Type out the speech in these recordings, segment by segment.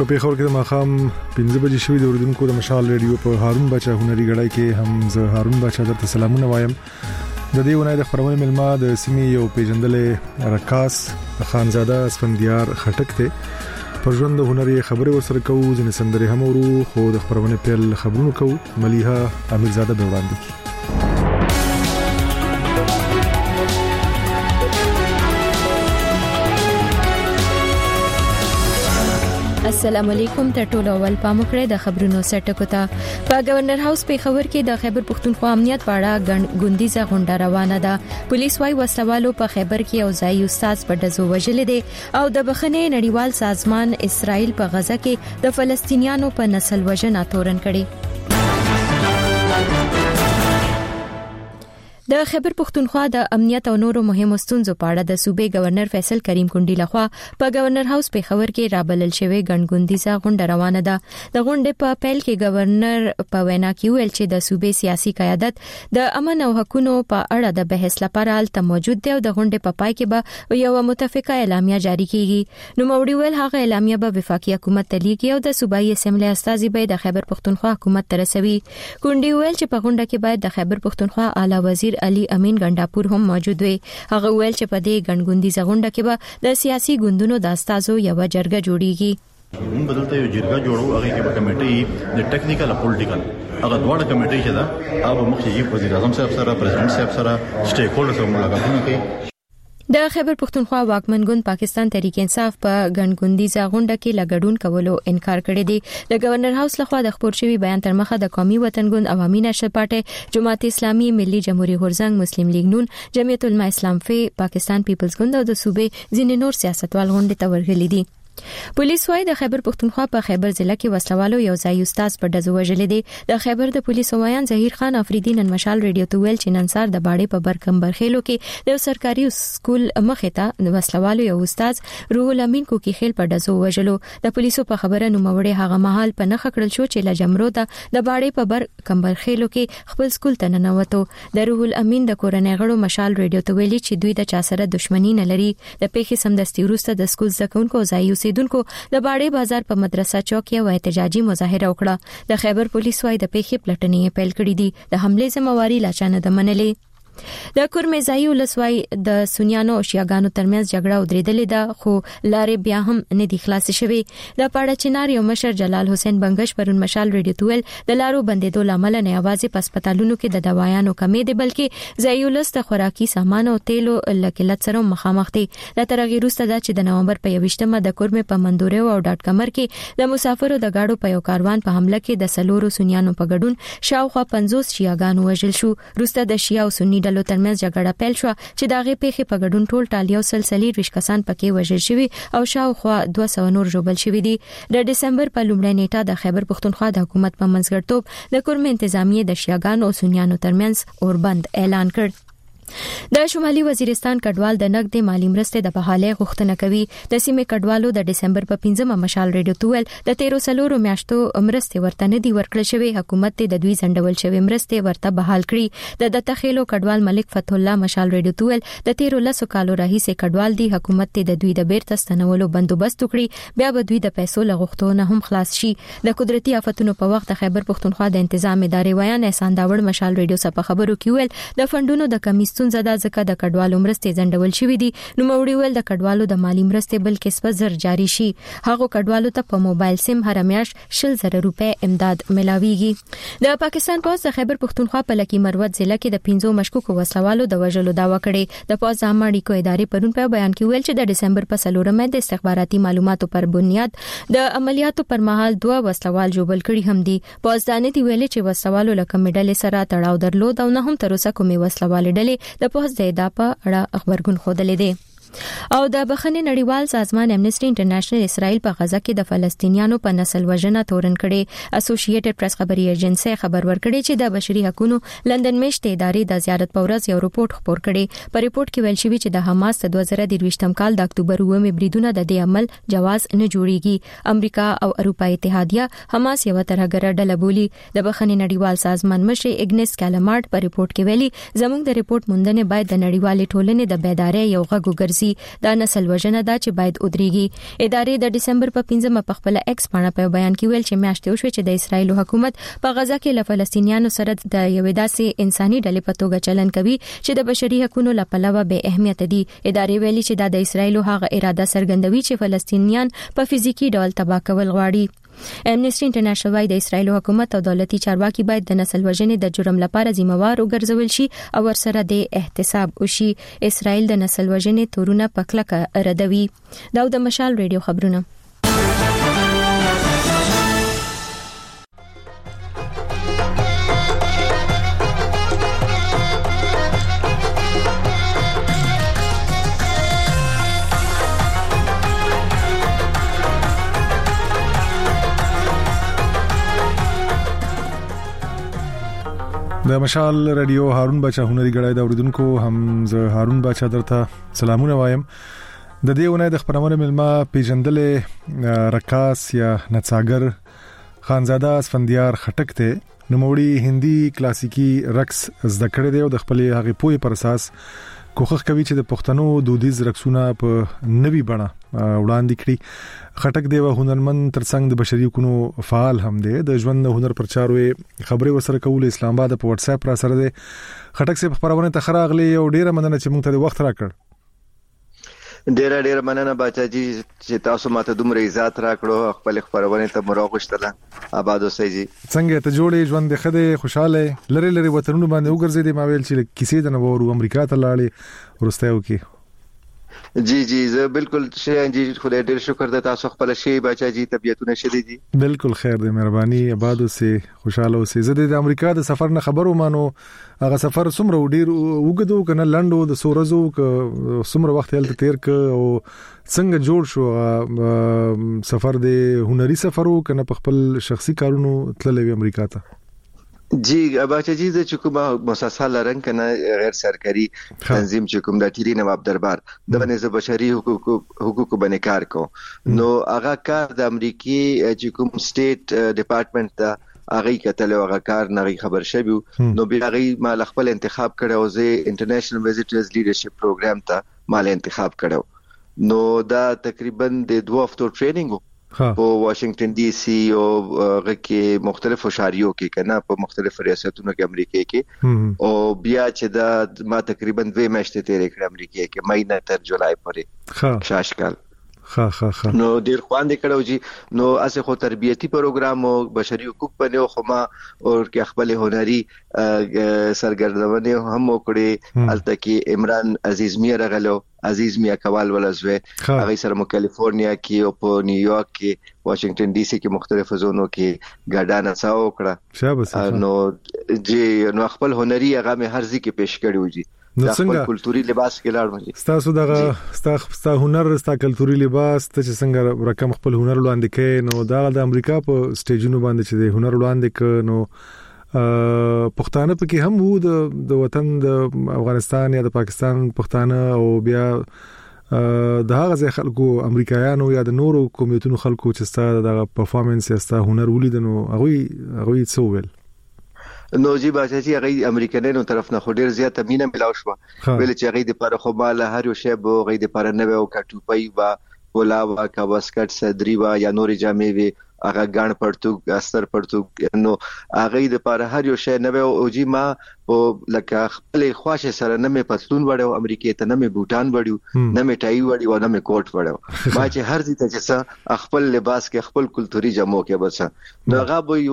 په پیښور کې د ماښام 15 بجې شوې د اوریدونکو د مشال ریډیو په هارون بچا هنري غړای کې هم زه هارون بچا درته سلامونه وایم. د دې ونای د خبرونه ملما د سیمې یو پیژندلې رقاص خانزاده اسفندیار خټک ته پر ژوند د هنري خبرې ورسره کوو. ځنې سندرې هم ورو خو د خبرونه پیل خبرونه کوو. ملیحه امیرزاده به وړاندې کی. السلام علیکم ته ټول اول پام وکړئ د خبرونو سرټکو ته. په گورنر هاوس په خبر کې د خیبر پختونخوا امنیت واړه غونډیزه غونډه روانه ده. پولیس وايي وسوالو په خیبر کې یو ځای استاد په دزو وجل دي او د بخښنې نړیوال سازمان اسرائیل په غزه کې د فلسطینیانو په نسل وژنه تورن کړي. د خیبر پختونخوا د امنیت او نورو مهمو ستونزو په اړه د صوبې گورنر فیصل کریم کونډی لخوا په گورنر هاوس په خبر کې رابلل شوی غونډیزه غونډه روانه ده. د غونډې په پیل کې گورنر په وینا کې ویل چې د صوبې سیاسي قیادت د امن او حقوقو په اړه د بحث لپاره حالت موجود دی او د غونډې په پای کې به یو متفقه اعلامیه جاری کیږي. نو موړي ویل هغه اعلامیه به وفاقي حکومت ته لیږي او د صوبایي اسمبلی استازي به د خیبر پختونخوا حکومت ته رسوي. کونډی ویل چې په غونډه کې باید د خیبر پختونخوا اعلی وزیر علي امین ګنداپور هم موجود وي. هغه ویل چې په دې غونډیزه غونډه کې به د سیاسي ګوندونو د استازو یو جرګه جوړیږي. موږ بدلته یو جرګه جوړو هغه کې به کمیټي د ټیکنیکل او پولیټیکل هغه دواړه کمیټي چې دا هغه مخکې وزیر اعظم صاحب سره پریزیدنت صاحب سره سټیک هولډرز سره ملاقاتونه کوي. د خیبر پختونخوا واکمن ګوند پاکستان تحریک انصاف په غونډیزه غونډه کې لګډون کولو انکار کړی دی. د گورنر هاوس لخوا د خبر شوی بیان تر مخه د قومي وطن ګوند عوامي نشل پارټي جماعت اسلامي ملي جمهوریت غورزنګ مسلم لیگ نون جمعیت العلماء اسلام فی پاکستان پیپلز ګوند او د صوبې ځینې نور سیاستوال غونډه ته ورغلي دي. پولیس وايي د خیبر پختونخوا په خیبر ضلع کې وسلوالو یو ځای استاد په دزو وژل دي. د خیبر د پولیس وایان ظهیر خان افریدی نن مشال ریډیو ته ویل چې نن سار د باړې په برکمبر خېلو کې د سرکاري سکول مخې ته د وسلوالو یو استاد روح الامین کو کې خېل په دزو وژلو. د پولیسو په خبره نو موړې هغه مهال په نخ کړل شو چې لجمرو ته د باړې په برکمبر خېلو کې خپل سکول ته ننوتو. د روح الامین د کورنۍ غړو مشال ریډیو ته ویلي چې دوی د چا سره دښمنی نه لري. د پیښې سمدستي وروسته د سکول زکونکو ځای اوسیدونکو د باړې بازار په مدرسه چوک یو احتجاجي مظاهره وکړه. د خیبر پولیس وايي د پیښې پلټنې پیل کړې دي. د حمله ذمہواری لا چانه د منلې. د کورمزای ولسوای د سونیانو او شیاګانو ترمنځ جګړه ودرېدلې ده خو لارې بیا هم نه دي خلاص شوي. د پاړه چنار یو مشر جلال حسین بنگش پرون مشال ریډیو تویل د لارو بندیدو لامل نه یوازې په هسپتالونو کې د دوايانو کمی دي بلکې ځایولس د خوراکي سامان او تیلو لکلت سره مخامخ دي. د ترغیروسته د چې د نومبر په 28مه د کورمه په مندوره او ډاټ کمر کې د مسافرو د گاډو په یو کاروان په حمله کې د سلورو سونیانو په ګډون شاوخوا 50 شیاګانو وژل شو. روسته د شیا او سنی ډلو ترمنځ جګړه پیل شو چې داغه پیښې په ګډون ټول ټالیو سلسلې 20 کسان پکې وژل شوي او شاوخوا 200 نور ژوبل شوي دي. د دسمبر په لومړۍ نیټه د خیبر پختونخوا د حکومت په منځګړتوب د کورمه انتظامیه د شیاګانو او سونیانو ترمنځ اوربند اعلان کړ. د شمالي وزیرستان کډوال د نقد مالی مرستې د بحالې غوښتنه کوي. د سیمې کډوالو د دسمبر په 15مه مشال ریډیو تویل د 13 میاشتو مرستې ورته نه دی ورکړل شوی. حکومت د دوی ځنډول شوی مرستې ورته بحال کړي. د تخیلو کډوال ملک فتح الله مشال ریډیو تویل د 13 کالو راهیسې کډوال دی. حکومت د دوی د بیرته ستنولو بندوبست وکړي بیا به دوی د پیسو لغښتونه هم خلاص شي. د قدرتي آفتونو په وخت خیبر پختونخوا د تنظیم ادارې وایان احسان داوړ مشال ریډیو سره خبرو کې ویل د فندونو د کمیسیون زده ځکه د کډوالو مرستې ځنډول شوې دي. نو موړي ول د کډوالو د مالی مرستې بل کسب زر جاری شي. هغه کډوالو ته په موبایل سیم هر میاشت 100,000 روپے امداد ملاويږي. د پاکستان پوز د خیبر پختونخوا په لکی مروت ضلع کې د 15 مشکوکو وسلوالو د وژلو داوا کړې. د پوز عامړي کو ادارې پرون په بیان کې ویل چې د دسمبر په 3مه د استخباراتي معلوماتو پر بنیاد د عملیاتو پر مهال 2 وسلوال جوړل کړي هم دي. پوز دانه دی ویل چې وسلوالو لکه مډل سره تړاو درلود او نه هم تر اوسه کومي وسلوال ډلې د پوز د ادا په اړه خبرګون خوده لیدي. او د بخښنې نړیوال سازمان امنیسټي انټرنیشنل اسرائیل په غزه کې د فلسطینیانو په نسل وژنه تورن کړي. اسوسییټډ پریس خبري ایجنسی خبر ورکړي چې د بشري حقوقو لندن میشته ادارې د زیارت په ورځ یو رپورت خبر کړي. په رپورت کې ویل شوی چې د حماس د 2023م کال د اکتوبر 9 بریدونه د دې عمل جواز نه جوړيږي. امریکا او اروپای اتحادیه حماس یو ترهګر ډله بولي. د بخښنې نړیوال سازمان مشر اګنس کالمارډ په رپورت کې ویلي زموږ د رپورت موندنې باید د نړیوال ټولنې د بیدارۍ یو غږ وګرځي. سي دا نسل وژنه ده چې باید ودرېږي. ادارې د دسمبر په 15 په خپل ایکس باندې په بیان کې ویل چې میاشتې وشوه چې د اسرایل حکومت په غزا کې له فلسطینیانو سره د یوې داسې انساني ډلې په توګه چلن کوي چې د بشري حقوقو لپاره به اهمیت دي. ادارې ویلي چې د اسرایل هغه اراده څرګندوي چې فلسطینیان په فزیکی ډول تباه کول غواړي. امنیسټي انټرنیشنل وايي د اسرایل حکومت او دولتي چارواکي باید د نسل وژنې د جرم لپاره ذمہوار وګرځول شي او ورسره د احتساب وشي. اسرایل د نسل وژنې تورونه په کلکه ردوي. دا د مشال ریډیو خبرونه. د مشال رادیو هارون بچا هنري غړای د اوریدونکو هم زه هارون بچا درته سلامونه وایم. د دې ونې د خبرونه ملما پیجندلې رقاص یا نڅاګر خانزاده اسفندیار خټک ته نوموړي هندي کلاسیکي رقص زده کړې دی او د خپل هغه پوهې پر اساس کوښښ کوي چې د پښتنو دودیز رقصونه په نوي بڼه وړاندې کړي. خټک دی و هنرمند ترڅنګ د بشري حقوقو فعال هم دی. د ژوند هنر پرچاروي خبري ورسره کول اسلام آباد په واتس اپ را سره دی. خټک سي په خبرونه تخراغلي او ډیره مننه چې موږ ته وخت راکړ. ډېر مننه باچاجي چې تاسو ماته دومره عزت راکړو. خپل خبرونه ته مراغشتله. آباد اوسئ جی. څنګه ته جوړې ژوند د خده خوشاله لری وطنونو باندې وګرځې د ماویل چې کیسې د نوورو امریکا ته لاړې ورستیو کې. جی زه بالکل شي جی خدای ډېر شکر د تاسو خپل شي باچاجي طبيعتونه شدي دي. بالکل خیر دې مهرباني آباد اوسئ خوشاله اوسئ. زه د امریکا د سفر نه خبرو مانو هغه سفر څومره ډیر وګدو کنه لندو د سورزو ک څومره وخت هلته تیر ک او څنګه جوړ شو سفر د هنري سفرو کنه په خپل شخصي کارونو تللی امریکا ته. جی باچاجي د چکوما مسلسل رنګ کنه غیر سرکاري تنظیم چکوم د تیری نواب دربار د بنځ بشري حقوقو باندې کار کو. نو هغه کار د امریکای چکوم سټیټ ډپارټمنټ ته هغه کتل او هغه کار نه خبر شوی. نو بیا هغه مال خپل انتخاب کړو او زه انټرنیشنل ویزیټرز لیډرشپ پروګرام ته مال انتخاب کړو. نو دا تقریبا د 2 هفتو ټریننګ په واشنگټن ډي سي او غکه مختلفو شاریو کې کنه په مختلفو ریاستونو کې امریکا کې او بیا چې دا ما تقریبا 2 میاشتې تیرې کړې امریکا کې مې نه تر جولای پورې شاشکال. نو ډیر خواندې کړو جی. نو اسه خو تربیتی پروګرام او بشري حقوق په نو خما او کې خپل هنري سرګردونه هم وکړي. الته کې عمران عزیز میر غلو عزیز میا کول ولزوي هغه سره مو کالیفورنیا کې او په نیویارک کې واشنگټن ډي سي کې مختلفو زونو کې ګډانه څاو کړه. نو جی نو خپل هنري هغه مې هر ځای کې پیش کړو جی. نو څنګه کلتوري لباس کې لاړم تاسو دغه ستا هنر ستا کلتوري لباس ته چې څنګه رقم خپل هنر وړاندې کړي. نو دا د امریکا په سټیجونو باندې چې د هنر وړاندې کړي نو پښتانه پکې هم وو د وطن د افغانستان یا د پاکستان پښتانه او بیا د هغه ځای خلکو امریکایانو یا د نورو کومیټونو خلکو چې ستا د پرفارمنس یا ستا هنر ولیدنو هغه څه ویل. نو جی باچاجي هغه امریکایانو طرف نه خو ډیر زیاته مینه ملاو شو. ویل چې هغه د پاره خو مال هر یو شی به هغه د پاره نه و کټوپي وا ولا وا کا واسکټ صدری وا یا نور جامې وی هغه ګان پړتو استر پړتو. نو هغه د پاره هر یو شی نه او جی ما او لکه خپل خواشه سره نه مې پتلون وړو امریکای ته نه مې بوټان وړو نه مې ټای وړو نه مې کوټ وړو. ما چې هر ځای ته چې خپل لباس کې خپل کلتوري جامو کې بس نو هغه به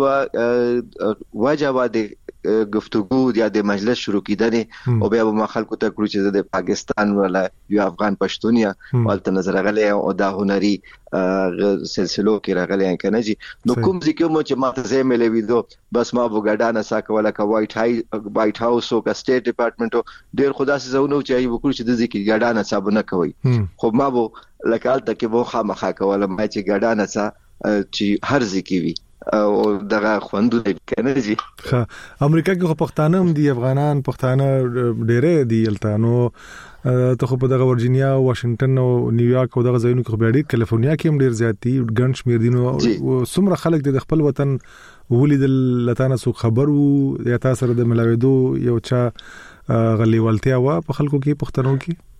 یو واجب گفتگو یا د مجلس شروع کیدنه او بیا ما خلکو ته کړو چې د پاکستان ولا یو افغان پښتونیا ولته نظر غلې او د هنري سلسلو کې راغلي کنه جی. نو کوم ځکه مو چې ما ته زې ملي ویدو بس ما وګډانه ساکوله کا وایټ هاوس او کا سټیټ ډپارټمنټ ډیر خدا سي زونه چې ای وکړو چې د ځکه ګډانه صاحب نه کوي. خو ما وو لکال ته کې وو خامخا کوله ما چې ګډانه سا چې هر ځکه وی او دغه خوندو کنه جی. امریکا کې خو پښتانه هم دي افغانان پښتانه ډېرې دي الته. نو ته خو په دغه ورجینیا او واشنگټن او نیویارک او دغه ځایونو کې خو ډېر کالیفورنیا کې هم ډېر زیات دي ګڼ شمېر دي. نو څومره خلک د خپل وطن ولیدل لته سو خبرو یا تاسو سره د ملاویدو یو چا غلیوالتیا وا په خلکو کې پښتنو کې.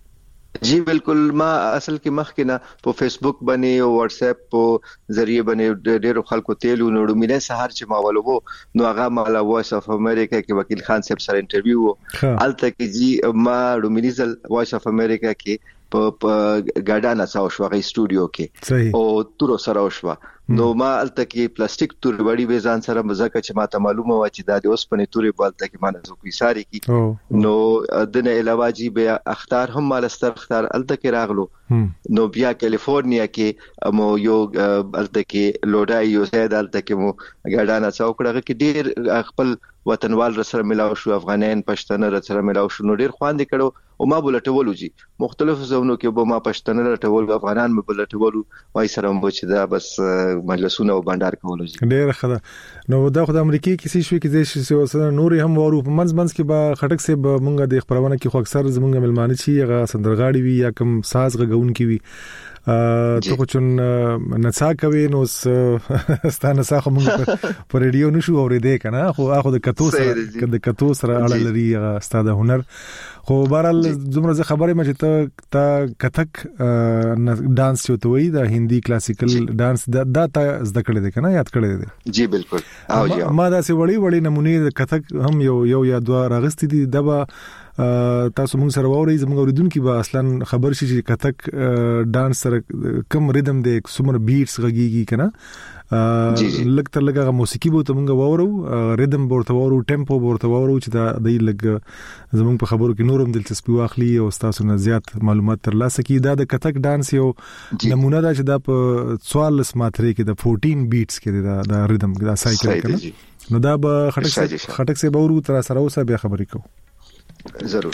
जी बिल्कुل ما اصل کې مخکې نه په فیسبوک باندې او واتس اپ په ذریعہ باندې ډېر خلکو تیلو نوړو مینه سهار چې ما ولوو نو هغه مالا وایس اف امریکا کې وکیل خان صاحب سره انټرویو الته کې جی ما رومینیزل وایس اف امریکا کې په ګاډانا څاو شو غي سټوډیو کې او تور سره وشو نو ما الته کې پلاستیک تور وړي به ځان سره مزکه چې ما ته معلومه و چې د اوس په تورې بالته کې ما نه کوي ساري کی نو دنه علاوه جی به اختار هم مالستر اختار الته کې راغلو نو بیا کیلیفورنیا کې مو یو الته کې لوډای یو سید الته کې مو ګاډانا څاو کړه کې ډیر خپل وطنوال سره ملاو شو افغانان پښتون سره ملاو شو نو ډیر خواندې کړو او ما بولټولو جی مختلف زونو کې به ما پښتون راټول افغانان مې بولټولو وای سره مو چې دا بس مجلسونه او بندر کولو جی ډیر ښه نو دا خو د امریکای کیسې شوې کې د سیاسي نور هم ورو په منځ کې به خټک سه مونږه د خبرونه کې خو اکثر زمونږ ملمانه چی هغه سندرغاړي وي یا کوم ساز غږون کې وي ته خو چون نڅا کوي نو ستانه ساخه مونږ په ریډیو نشو اورېدې کنه خو اخو د کتو سره اړه لري استاد هنر خو بهرال زموږ خبره مې چې ته کثک ډانس چوته وي د هندي کلاسیکل ډانس دا ته زده کړې ده کنه یاد کړې ده جی بالکل او جی ما دا سه وړي نمونه د کثک هم یو یا دوه راغستې دي دبا تاسو موږ سره ووري زموږ اوریدونکو به اصلا خبر شي چې کثک ډانس سره کم ریدم د سمر بیټس غږیږي کنه لکه لګه موسیقي بو ته موږ وورو ریدم ورته وورو ټیمپو ورته وورو چې دا د لګ زموږ په خبرو کې نورم دلچسپي واخلي او تاسو نه زیات معلومات ترلاسه کړئ دا د کثک ډانس یو نمونه ده چې دا په 44 ماترې کې د 14 بیټس کې دا ریدم دا سایکل کنه نو دا به خټک سه به ورو تر سره اوسه به خبرې کو ضرور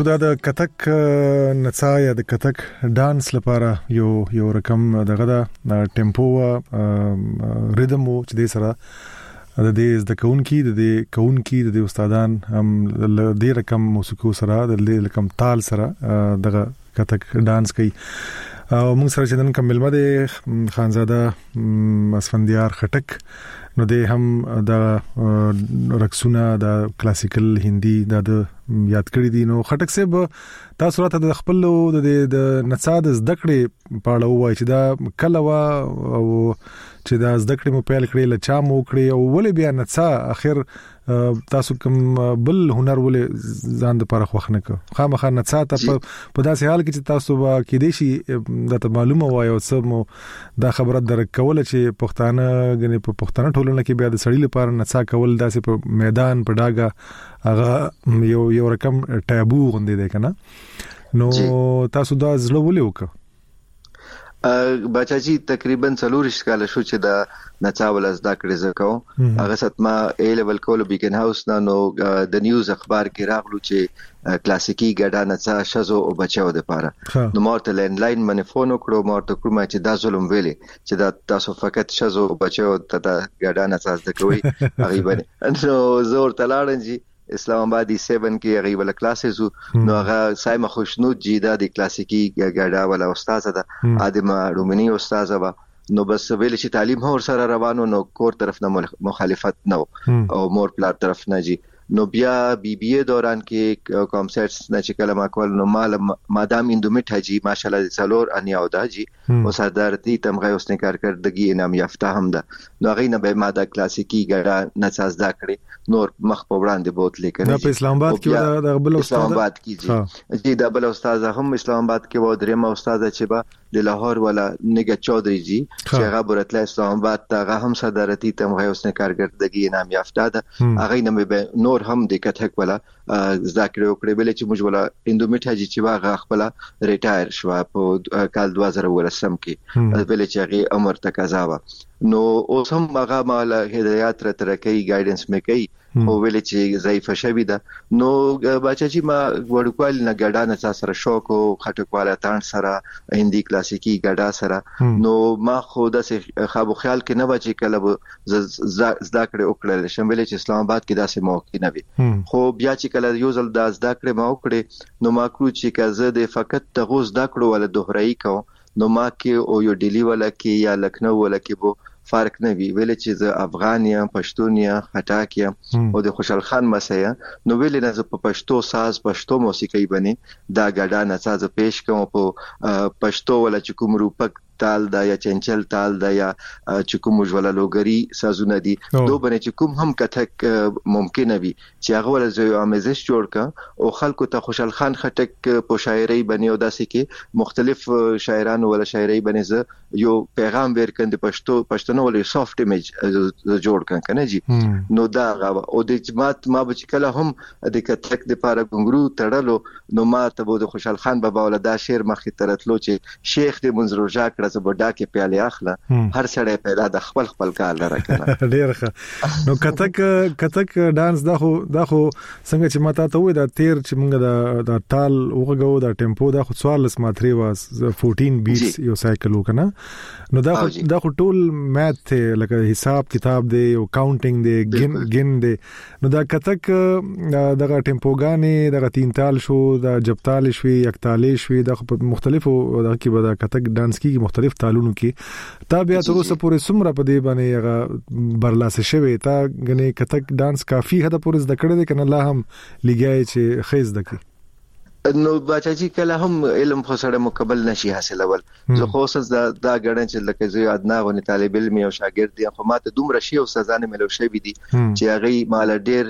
خدا د کتک نڅا یا د کتک ډانس لپاره یو رقم دغه د ټیمپو ریدم چې د سره د دې د کونکي د استادان هم د دې رقم موسیقي سره د دې رقم تال سره دغه کتک ډانس کوي او موږ سره چې نن کوم ملمه خانزاده اسفندیار خټک نو دې هم د رقصونه د کلاسیکل هندي د یاد کړی دي. نو خټک صاحب تاسو راته د خپل د نڅا د زدکړې پاړه وای چې دا کله وا او چې دا زدکړې مو پیل کړې لچا مو کړې او ولې بیا نڅا اخر تاسو کوم بل هنر ولې ځان د لپاره خوښ نه کړ خامخا نڅا ته په داسې حال کې چې تاسو با کې دي شي د معلومه وای او سم دا خبره درک کول چې پښتانه غني په پښتانه ټولنه کې بیا د سړی لپاره نڅا کول داسې په میدان په ډاګه هغه یو رقم ټابو غوندې دی کنه نو تاسو دا زړه ولې وکړه بچا جی تقریبا 40 کال شو چې د نڅا ول زده کړې زکو هغه ستما ای لیول کول بیګن هاوس نو د نیوز اخبار کې راغلو چې کلاسیکی ګډا نڅا شزو او بچو د پاره نو مارته لینډلاین باندې فون وکړو مارته کوم چې دا ظلم ویلي چې دا تاسو فقط شزو او بچو ته د ګډا نڅا زده کوي غریبه نو زور تلاړن جی اسلام آباد 7 کې غیبل کلاسز نو هغه سایمه خوشنود جی د کلاسیکی ګډا ولا استاد ده ادمه رومنی استاد و نو بس ویل چې تعلیم هور سره روانو نو کور طرف نه مخالفت نو او مور پلار طرف نه جی نو بیا بی بی ای دوران کې کانسرټس نه چې کلمه کول نو مادام اندومیټ جی ماشاءالله څلور انیاو دا جی او صدرتی تمغه اوسنه کارکردګي انعام یافته هم ده نو غي نه به ماده کلاسیکی ګډا نڅا زده کړې نور مخ په وړاندې بوت لیکل دا په اسلام آباد کې د بل استاد اسلام آباد کې جی د بل استاد هم اسلام آباد کې و دریم استاد چې با د لاهور ولا نګه چودري جی چې هغه برتله اسلام آباد ته هم صدرتی تمغه اوسنه کارکردګي انعام یافته ده هغه نه به نور هم د کتک ولا ذکر وکړي بل چې موږ ولا اندومیټ هجی چې واغه خپل ریټایر شو په کال 2010 کې بل چې هغه عمر تقاضا و نو اوس هم هغه مال هدایت را ترکي ګایډنس مې کوي او ویل چې ضعیف شوی ده نو بچا چې ما ورکوال نه ګډا نه سره شوق او خټکواله تان سره هندي کلاسیکی ګډا سره نو ما خو د خواب خیال کې نه بچی کله زده کړې وکړل شمول چې اسلام آباد کې داسې موقع نه وي خو بیا چې کله یو ځل د زده کړې ما وکړې نو ما کړو چې کزه د فقط د زده کړو ول دوهرای کو نو ما کې او یو ډیلی ولا کې یا لکنو ولا کې بو فرق نه وی ویل چې ز افغانیا پښتونیا خټاکیا او د خوشحال خان مسیا نو ویل نه ز په پښتو ساز پښتو موسیقي باندې دا ګډا نڅا ز پیش کوم په پښتو ولا چې کوم روپک تال دا یا چنچل تال دا یا چې کوم وجوله لوګری سازونه دي دوه باندې چې کوم هم کتک ممکن وي چې هغه ول زو امیزش جوړ کا او خلکو ته خوشحال خان خټک په شاعرۍ باندې او داسې کې مختلف شاعرانو ولا شاعرۍ باندې یو پیغام ورکند پښتنو ول سافت ایمیج جوړ کنه جی نو دا او د جماعت ما بچ کله هم د کتک د پاره ګنګرو تړلو نو ما ته د خوشحال خان بابا ول دا شعر مخې ترتلو چې شیخ د منظر جاک زه بډا کې پیالي اخله هر سړی پیدا د خپل کار لره کنه ډیر ښه نو کتک ډانس دا خو څنګه چې ماته ته وې دا تیر چې موږ د تال وګو دا ټیمپو دا خو 14 ماتري واس 14 بیټس یو سایکل وکنه نو دا خو ټول میث لکه حساب کتاب دی او کاونټینګ دی ګن دی نو دا کتک دغه ټیمپوګانی دغه تین تال شو دا جبتال شوي یکتالې شوي د مختلفو دغه کې به دا کتک ډانس کې مختلف تالونو کې تا بیا تر اوسه پورې سمره په دې باندې هغه برلاسه شوی تا غني کتک ډانس کافي حد پورې زده کړی دی کنه الله هم لګای چې خیز دکی نو بچا چې کله هم علم خو سره مکمل نشي حاصلول زه خو اوس دا غړن چې لکه زه ادنا غونې طالب علم او شاګرد دي خو ماته دومره شی او سزا نه ملو شي دي چې هغه مال ډیر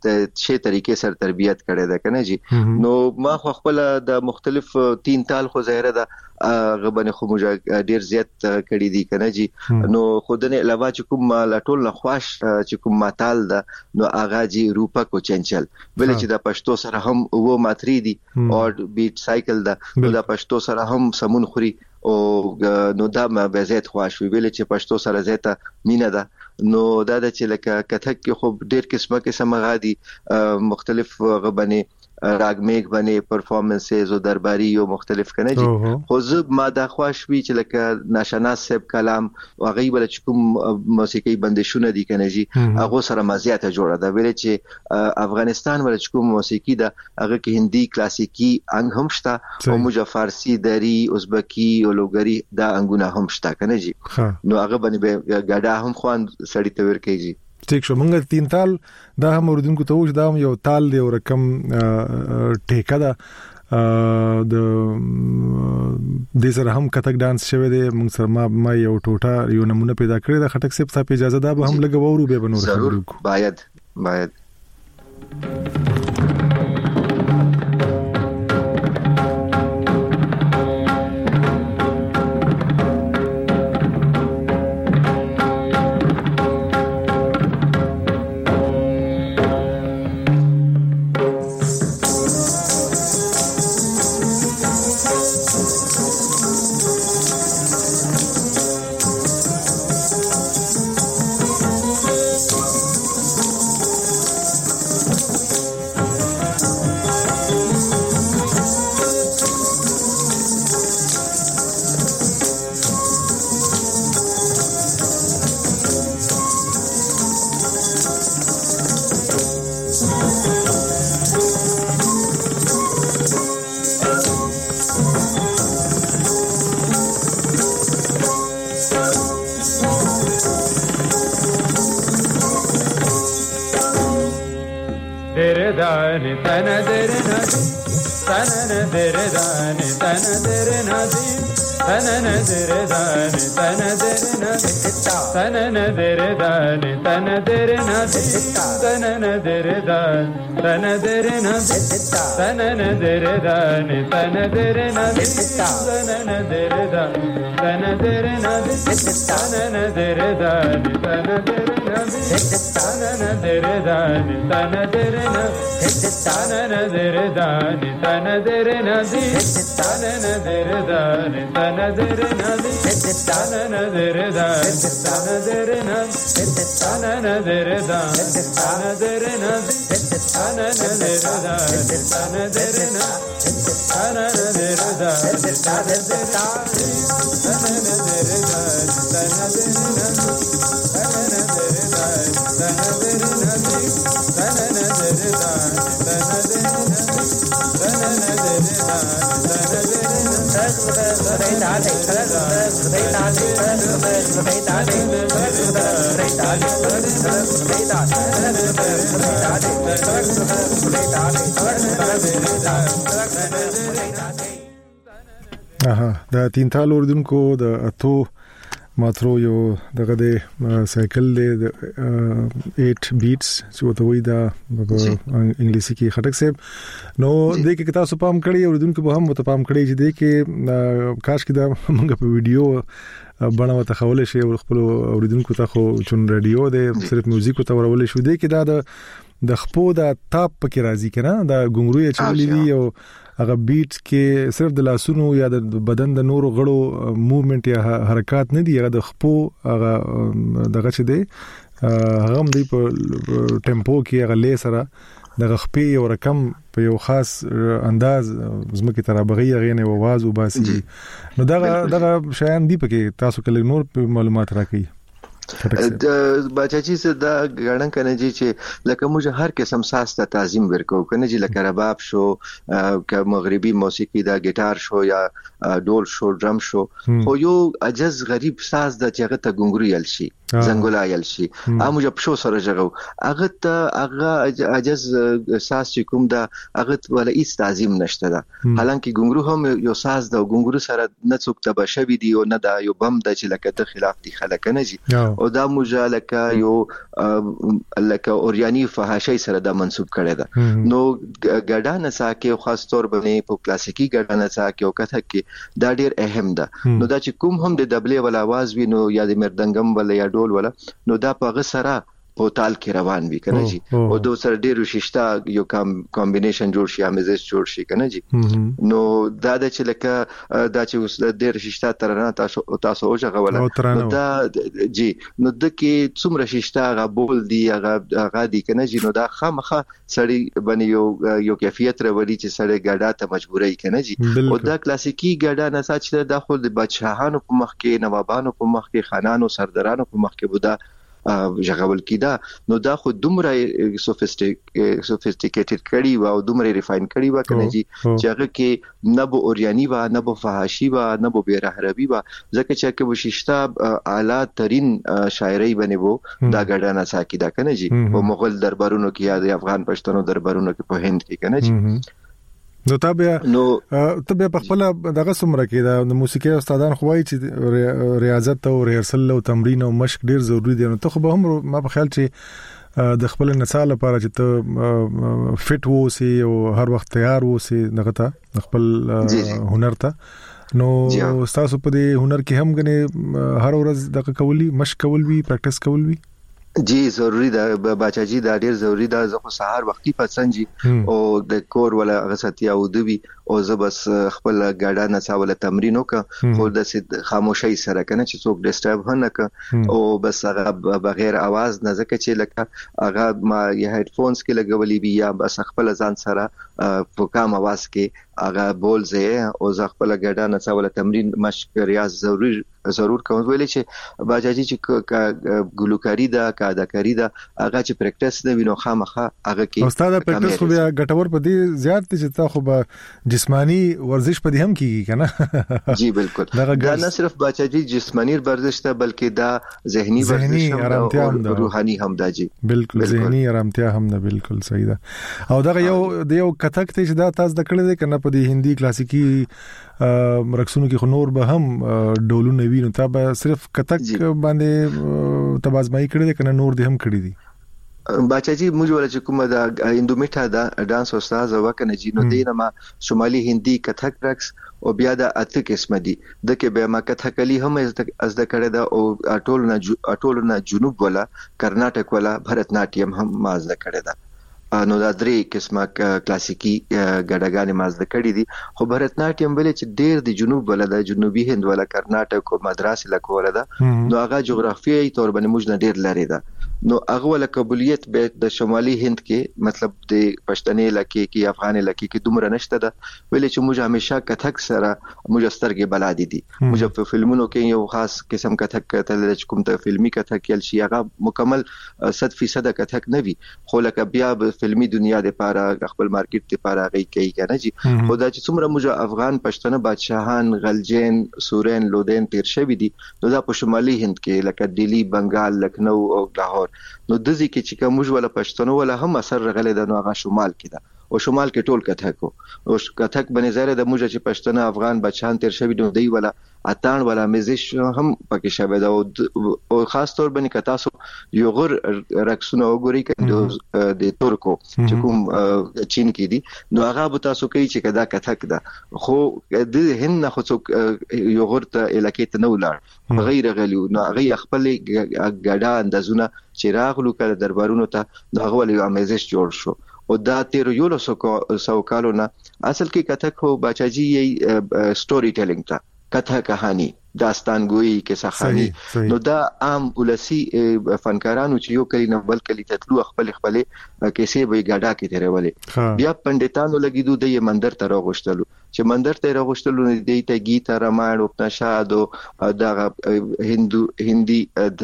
شي طریقې سره تربيت کړي ده کنه جی نو ما خو خپل د مختلف تین تال خو ظاهره ده غبنه خو موږ ډیر زیات کړي دي کنه جی نو خودنه علاوه چې کوم لاټول نه خوښ چې کوم ماتال ده نو اغا جی روپک او چنچل ول چې د پښتو سره هم وو ماتري دي او بیټ سایکل ده نو د پښتو سره هم سمون خوري او نو دا به زیات خوښ ویل چې پښتو سره زیاته مینه ده نو دا د چې لکه کتک خو ډیر قسمه غادي مختلف غبنه راګ میک باندې پرفارمنسز او درباري او مختلف کنه جی خو زه ما د خوښوي چې لکه ناشناس صاحب کلام او غیبل چې کوم موسیقي بندشونه دي کنه جی هغه سره مزیاته جوړه ده ویل چې افغانستان ول چې کوم موسیقي ده هغه کې هندي کلاسیکی انګ هم شته او موږ فارسی دری ازبکی او لوګری دا انګونه هم شته کنه جی نو هغه باندې ګډا هم خوان سړی ته ورکیږي ټیک شو مونږ تین تال دا هم اوردونکو ته وښ دا یو تال دی او رقم ټیکا دا د دې سره هم کتک ډانس شوی دی مونږ سره ما یو ټوټه یو نمونه پیدا کړی دا خټک صاحب ته اجازه ده به هم لګورو به بنور ضرور باید دا تین تال اوردونکو د اتو ماترو یو دغه د سایکل د 8 بیټس چې وته وای دا انګلیسي کې خټک صاحب نو د کې تاسو پام کړی اوردونکو به هم پام کړی چې د کې کاش کې دا موږ په ویډیو بڼه وتخول شي او خپل اوردونکو ته خو چون رادیو د صرف میوزیک ته ورول شو د کې دا د خپو د تاپ پکې راځي کنه دا ګنګروي چولې دی او هغه بیټ کې صرف د لاسونو یا د بدن د نورو غړو موومېنټ یا حرکت نه دی هغه د خپو هغه دغه چې دی هغه هم دی په ټیمپو کې هغه لې سره د خپې یو رقم په یو خاص انداز زمکه تر بغي غینه او आवाज وباسي نو دغه شیان دی پکې تاسو کله نور معلومات راکړئ بچی څه دا غړن کنه چې لکه موږ هر قسم ساز ته تعظیم ورکو کنه چې لکه رباب شو که مغربي موسیقي دا گیتار شو یا ډول شو ډرم شو خو یو عجز غریب ساز د چغه ته ګنګري ال شي زنګولا ال شي موږ په شو سره جوړو هغه عجز ساز چې کوم دا هغه ولا هیڅ تعظیم نشته دا حالانکه ګنګرو هم یو ساز د ګنګرو سره نه څوک تبشوي دی او نه دا یو بم د چې لکه د خلاف دی خلک نه جي او دا موږ لکه یو لکه اوریانی فحاشۍ سره دا منسوب کړی دا نو ګډانه ساکه خاص طور باندې په کلاسیکی ګډانه ساکه او کته کې دا ډیر اهم ده نو دا چې کوم هم د دبلې ول आवाज وینو یا د مردنګم ول یا ډول ول نو دا په غسره پورتال کې روان وي کنه جی او د سره ډیرو ششتا یو کمبینیشن جوړ شي امیزس جوړ شي کنه جی نو دا د چې لکه دا چې اوس ډیر ششتا ترانه تاسو اوجغه دا جی نو د کې څومره ششتا غبول دی هغه دی کنه جی نو دا خامخه سړی باندې یو کیفیت راوړي چې سړی ګاډا ته مجبورای کنه جی او دا کلاسیکی ګاډا نه ساتل د خپل د بادشاہانو په مخ کې نوابانو په مخ کې خانانو سردارانو په مخ کې بودا ژغول کیدا نو دا خو دومره سوفیسټیکیټډ کړي و او دومره ریفاین کړي و کنه جی چې هغه کې نه بو اوریانی و نه بو فحاشي و نه بو بیرحربي و ځکه چې کې وششتا اعلی ترين شاعري باندې وو دا ګډانه ساکي دا کنه جی په مغل دربارونو کې یا د افغان پښتنو دربارونو کې په هند کې کنه جی نو تابع په خپل دغه سمره کې د موسیقي استادان خوای چې ریاضت او ریهرسل او تمرین او مشق ډیر ضروری دي نو ته خو به هم ما په خیال چې د خپل نسال لپاره چې ته فټ ووسی او هر وخت تیار ووسی دغه ته خپل هنر ته نو تاسو په دې هنر کې هم غني هر ورځ دغه کولی مشق کول وی پریکټیس کول وی جی ضروری ده باچا جی دا ډیر ضروری ده زه خو سهار وختي پسنجي او د کور ولا غساتیا او دوی او زه بس خپل ګاډا نه ساوله تمرین وکړ خو د خاموشي سره کنه چې څوک ډیسټرب نه ک او بس هغه بغیر आवाज نه ځکه چې لکه هغه ما یا هډفونز کې لګولې بي یا بس خپل ځان سره په کم आवाज کې هغه بولځه او زه خپل ګاډا نه ساوله تمرین مشق ریاض ضرور کوم ویلې چې باجاجي چې ګلوکاری دا اداکاری دا هغه چې پریکټیس نه وینو خامخه هغه کې استاد پریکټیس خو بیا ګټور په دې زیات چې تا خو به جسمانی ورزش په دې هم کیږي کنه جی بالکل دا نه صرف باجاجي جسمانی ورزش ته بلکې دا ذهني ورزش او روحاني هم دا جی بالکل ذهني آرامتیا هم نه بالکل صحیح ده او دا یو کتک ته چې دا تاسو د کړه ده کنه په دې هندي کلاسیکی رقصونو کې خنور به هم ډولونه وینو تا به صرف کتک باندې تبازمای کړی دی کنه نور دې هم کړی دي باچا جی موږ ولا چې کومه دا اندومیټا دا ډانس استاد وکنه جی نو دینه ما شمالي هندي کتک رقص او بیا د اته قسم دي د کې به ما کتکلی هم از د کړه دا او اټول نه جنوب ولا کرناټک ولا بھرتناټیم هم ما از د کړه دا نو دا درې قسمه کلاسیکی ګډاګانې مازده کړې دي خو بھرتناټیم ولې چې ډېر د جنوب ولا د جنوبي هند ولا کرناټک او مدراس لکه ولا دا نو هغه جغرافیایي تور باندې موږ نه ډېر لري دا نو هغه ولا قبولیت به د شمالي هند کې مطلب د پښتنې لکه کې افغاني لکه کې دومره نشته ده ولې چې موږ همیشه کتک سره موږ سترګې بلادي دي موږ په فلمونو کې یو خاص قسم کتک کتل چې کوم ته فلمي کتک کېل شي هغه مکمل 100% کتک نه وي خو لکه بیا فلمی دنیا د پاره خپل مارکیټ د پاره غي کوي کنه جی خدا چې څومره موږ افغان پښتنه بادشاہان غلجین سورین لودین تیر شوی دي نو دا په شمالي هند کې لکه دلی بنگال لکنو او لاهور نو د ځکه چې موږ ولا پښتنو ولا هم اثر رغله د نو هغه شمال کې ده او شمال کې ټول کتک او کتک باندې زره د موږ چې پښتنه افغان بچان تیر شوی دی ولا اتان ولا مزش هم پکې شوی دا او خاص طور باندې کتاسو یو غر رقصونه وګوري کنه د ترکو چې کوم چین کې دي نو هغه به تاسو کوي چې کدا کتک ده خو د هند نه خو یو غر ته علاقې ته نه ولاړ غیر غلیو نو هغه خپل ګډا اندازونه چې راغلو کله دربارونو ته نو هغه ولې امیزش جوړ شو او دا تیر یو سو کالو نه اصل کې کتک هو بچاجي سټوري ټیلینګ تا کته کہانی داستان گوئی کیسه خانی نو دا عام ولسی فنکارانو چې یو کلی نه بل کلی تطلو خپل کیسه به ګډا کې تیرولې بیا پندتانو لګیدو د مندر ته راغشتلو چې مندر ته راغشتلو نه دی ته گیتا راماین اپنشاد او دا هندي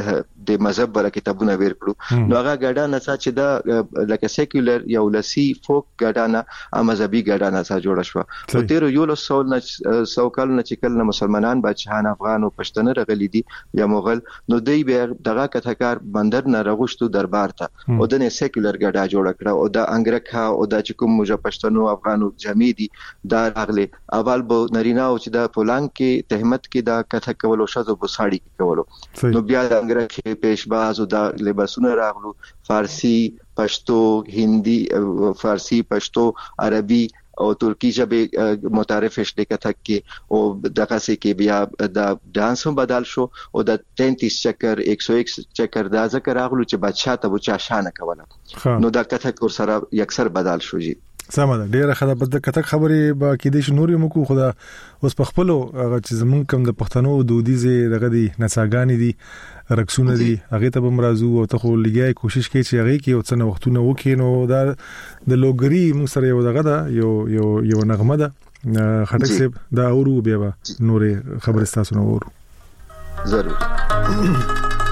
د مذهب ور کتابونه ورکړو نو هغه ګډا نه چې دا لکه سیکولر یا ولسی فوک ګډا نه مذهبي ګډا نه جوړ شو او تیر یو له سو کال نه چې کله مسلمانان بچهان افغان او پښتون رغلی دي یا مغل نو دوی به دغه کتکار بندر نه راغشتو دربار ته او د سیکولر ګډا جوړ کړ او د انګرکا او د چکم موږ پښتنو افغانو جمعي دي دا راغلي اول به نرینا او چې د پولان کې تهمت کې دا کتک کولو شذو بوساړي کولو نو بیا د انګرکا پیشباز او د لباسونه راغلو فارسی پښتو هندي فارسی پښتو عربي او ترکی ژبه متعارف شته کتک کې او دغه سې کې بیا د ډانس هم بدل شو او د 33 چکر 101 چکر دا ذکر اغلو چې بادشاہ ته وچا شان کوله نو دا کتک ور سره اکثر بدل شو جی سمه ده ډیره خبره بد کتک خبرې با کې د شنوري مکو خدا اوس په خپل چې زمون کم د پښتنو دودیزه دغه دي نڅاګانی دي رقصونه دي هغه ته به مرزو او ته خو لګي کوشش کوي چې هغه کې او څنګه وختونه وکړي نو دا د لوګري موږ سره یو دغه ده یو نغمه ده خټک صاحب دا اورو بیا نورې خبره تاسو نو اورو ضرور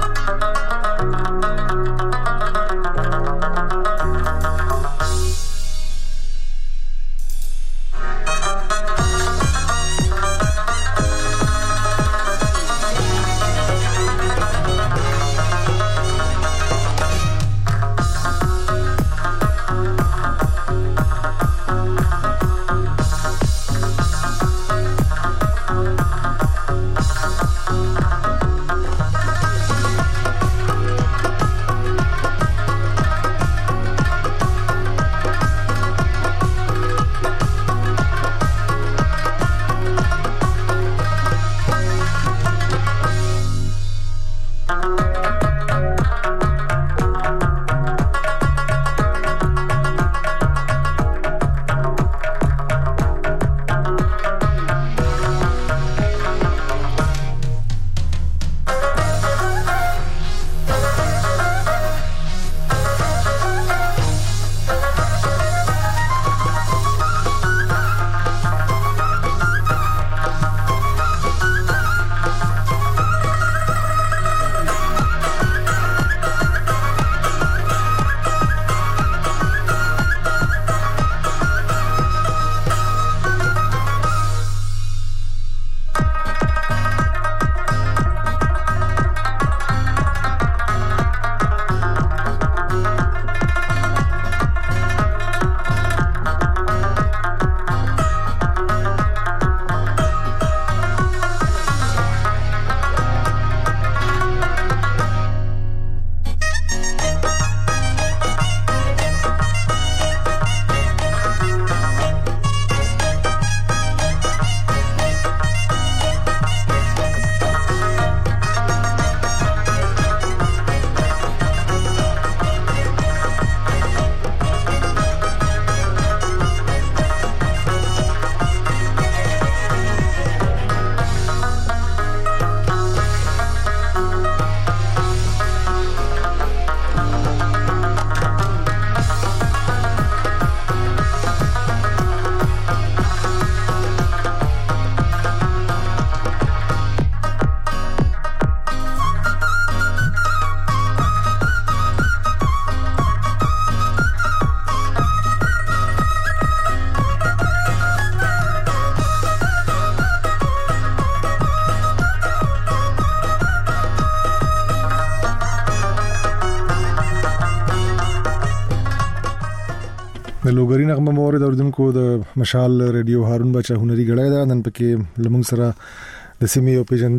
د لوګری نغمه مورید اوردونکو د مشال ریډیو هارون بچا هنري غړای دا نن پکې لمون سره د سیمې او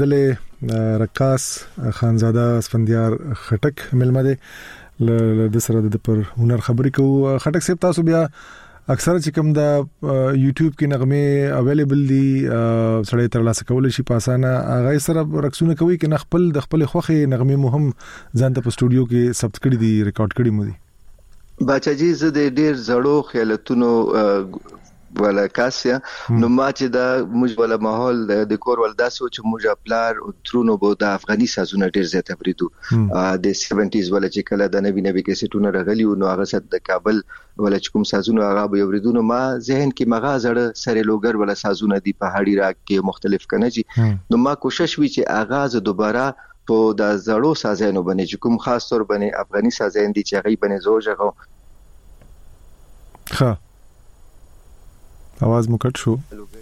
پیجندلې رقاص خانزاده اسفندیار خټک ملمه ده د سره د پر هنر خبرې کوو. خټک صاحب تاسو بیا اکثر چې کوم دا یوټیوب کې نغمه اویلیبل دي سړی تر لاسه کول شي په اسانه هغه سره رقصونه کوي کې نه خپل د خپل خوخه نغمه مهم ځان ته په سټوډیو کې ثبت کړي دي ریکارډ کړي مو دي. باچا جی زه د ډیر زړو خیالتونو ولا کاسیا نو ما چې دا موږ ولا ماحول د کور ول داسو چې موږ خپلار او ترونو بو د افغاني سازونه ډیر زیات پریدو د 70s ولا چې کله د نوی کیسټونه راغلی نو هغه ست د کابل ولا چې کوم سازونه هغه به یوریدو نو ما ذهن کې مغازړه سره لوګر ولا سازونه دی په هاړي راک کې مختلف کنه جی نو ما کوشش وی چې آغاز دوباره تو د زړو سازانو باندې چې کوم خاص تور باندې افغاني سازان دي چې غي باندې زوجغه ها आवाज مو کټ شو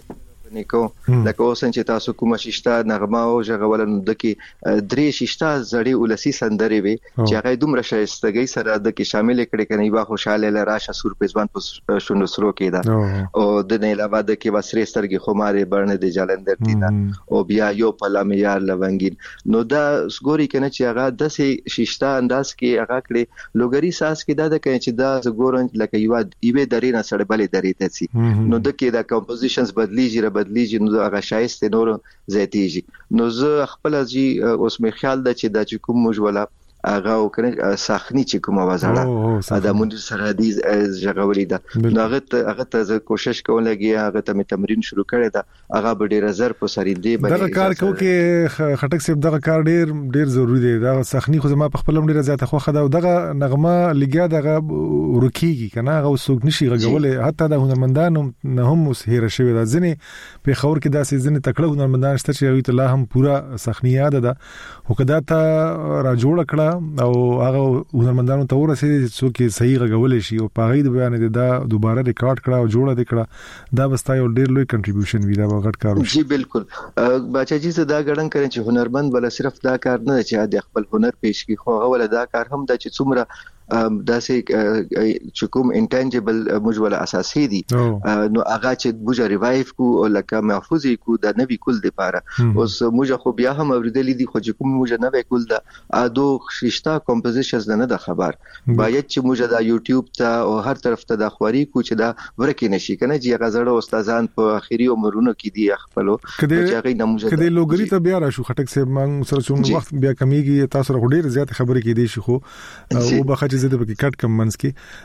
نیکو لکه اوسن چې تاسو کومه شیشته نغمه او ژغول نو دکې درې شیشته زړې ولسی سندري وي چې هغه دومره شایستګي سره د کې شامل کړي کني وا خوشاله لراشه سور پزوان په شونډو سرو کې دا او د نه علاوه د کې وسرې سترګې خماره برنه د جلندر دي دا او بیا یو پلامیار لونګین نو دا سګوري کنه چې هغه د شیشته انداز کې هغه کړي لوګری ساس کې دا د کنه چې دا زګورن لکه یو درې نه سره بلې درې ته سي نو د کې دا کمپوزیشنز بدلیږي نو هغه شایسته نور زیاتیږي نو زه خپل ځي اوس مې خیال ده چې دا کوم مجوله هغه وکړي ساخني چې کومه وزاړه ادمون سره دي ژغوري ده نو هغه ته کوشش کولګي هغه ته تمرین شروع کړی دا هغه به ډیر زر په سریندې باندې دا کار کوي کې خټک سیب دغه کار ډیر ضروری دی دا ساخني خو زما په خپل ډیر زیاته خو خدا دغه نغمه لګیا دغه ورکیږي کنه هغه وسوک نشي غول حتی د هنرمندانو نه هم هیر شوی دا ځنه په خور کې داسې ځنه تکړه هنرمندان شته چې ته لا هم پورا ساخني یاد ده هو کدا ته را جوړ کړه او هغه هنرمندانو ته ورسېږي چې صحیح غول شي او په غي د بیان دي دا دوباره ریکارډ کړه او جوړه کړه دا بستا یو ډیر لوی کنټریبیوشن وی دا غټ کار جی بالکل بچا جی زه دا غړن کړم چې هنرمند ولا صرف دا کار نه چې د خپل هنر پیش کی خو ولا دا کار هم د چې څومره داسې چې کوم انټنجبل مجوله اساسي دي نو هغه چې موږ ریوایو کو او لکه محفوظ کو د نوی کول د پاره اوس موږ خو بیا هم اوریدلې دي خو چې کوم موږ نوی کول د ادو شیشتا کمپوزیشنز نه د خبر باید چې موږ د یوټیوب ته او هر طرف ته د خوري کو چې دا ورکه نشي کنه چې غزړه استادان په اخیری عمرونو کې دي خپلو چې هغه نموذج کله لوګری ته بیا راشو خټک سه مونږ سره څومره وخت بیا کمیږي تاسو را ډیر زیات خبرې کې دي شي خو او بخښه چې زه د کټ کم منس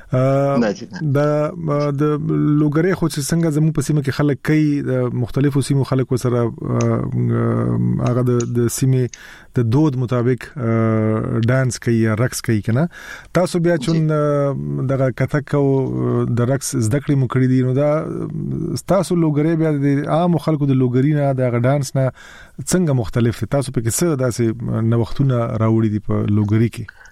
کې د لوګری خو چې څنګه زمو په سیمه کې خلک کوي مختلفو سیمو خلک وسره هغه د سیمه د دود مطابق ډانس کوي یا رقص کوي کنه تاسو بیا چون دغه کتک او د رقص زده کړې مو کړې دي نو دا تاسو لوګری بیا د عام خلکو د لوګری نه د ډانس نه څنګه مختلف دي تاسو په کې څه داسې نوښتونه راوړي دي په لوګری کې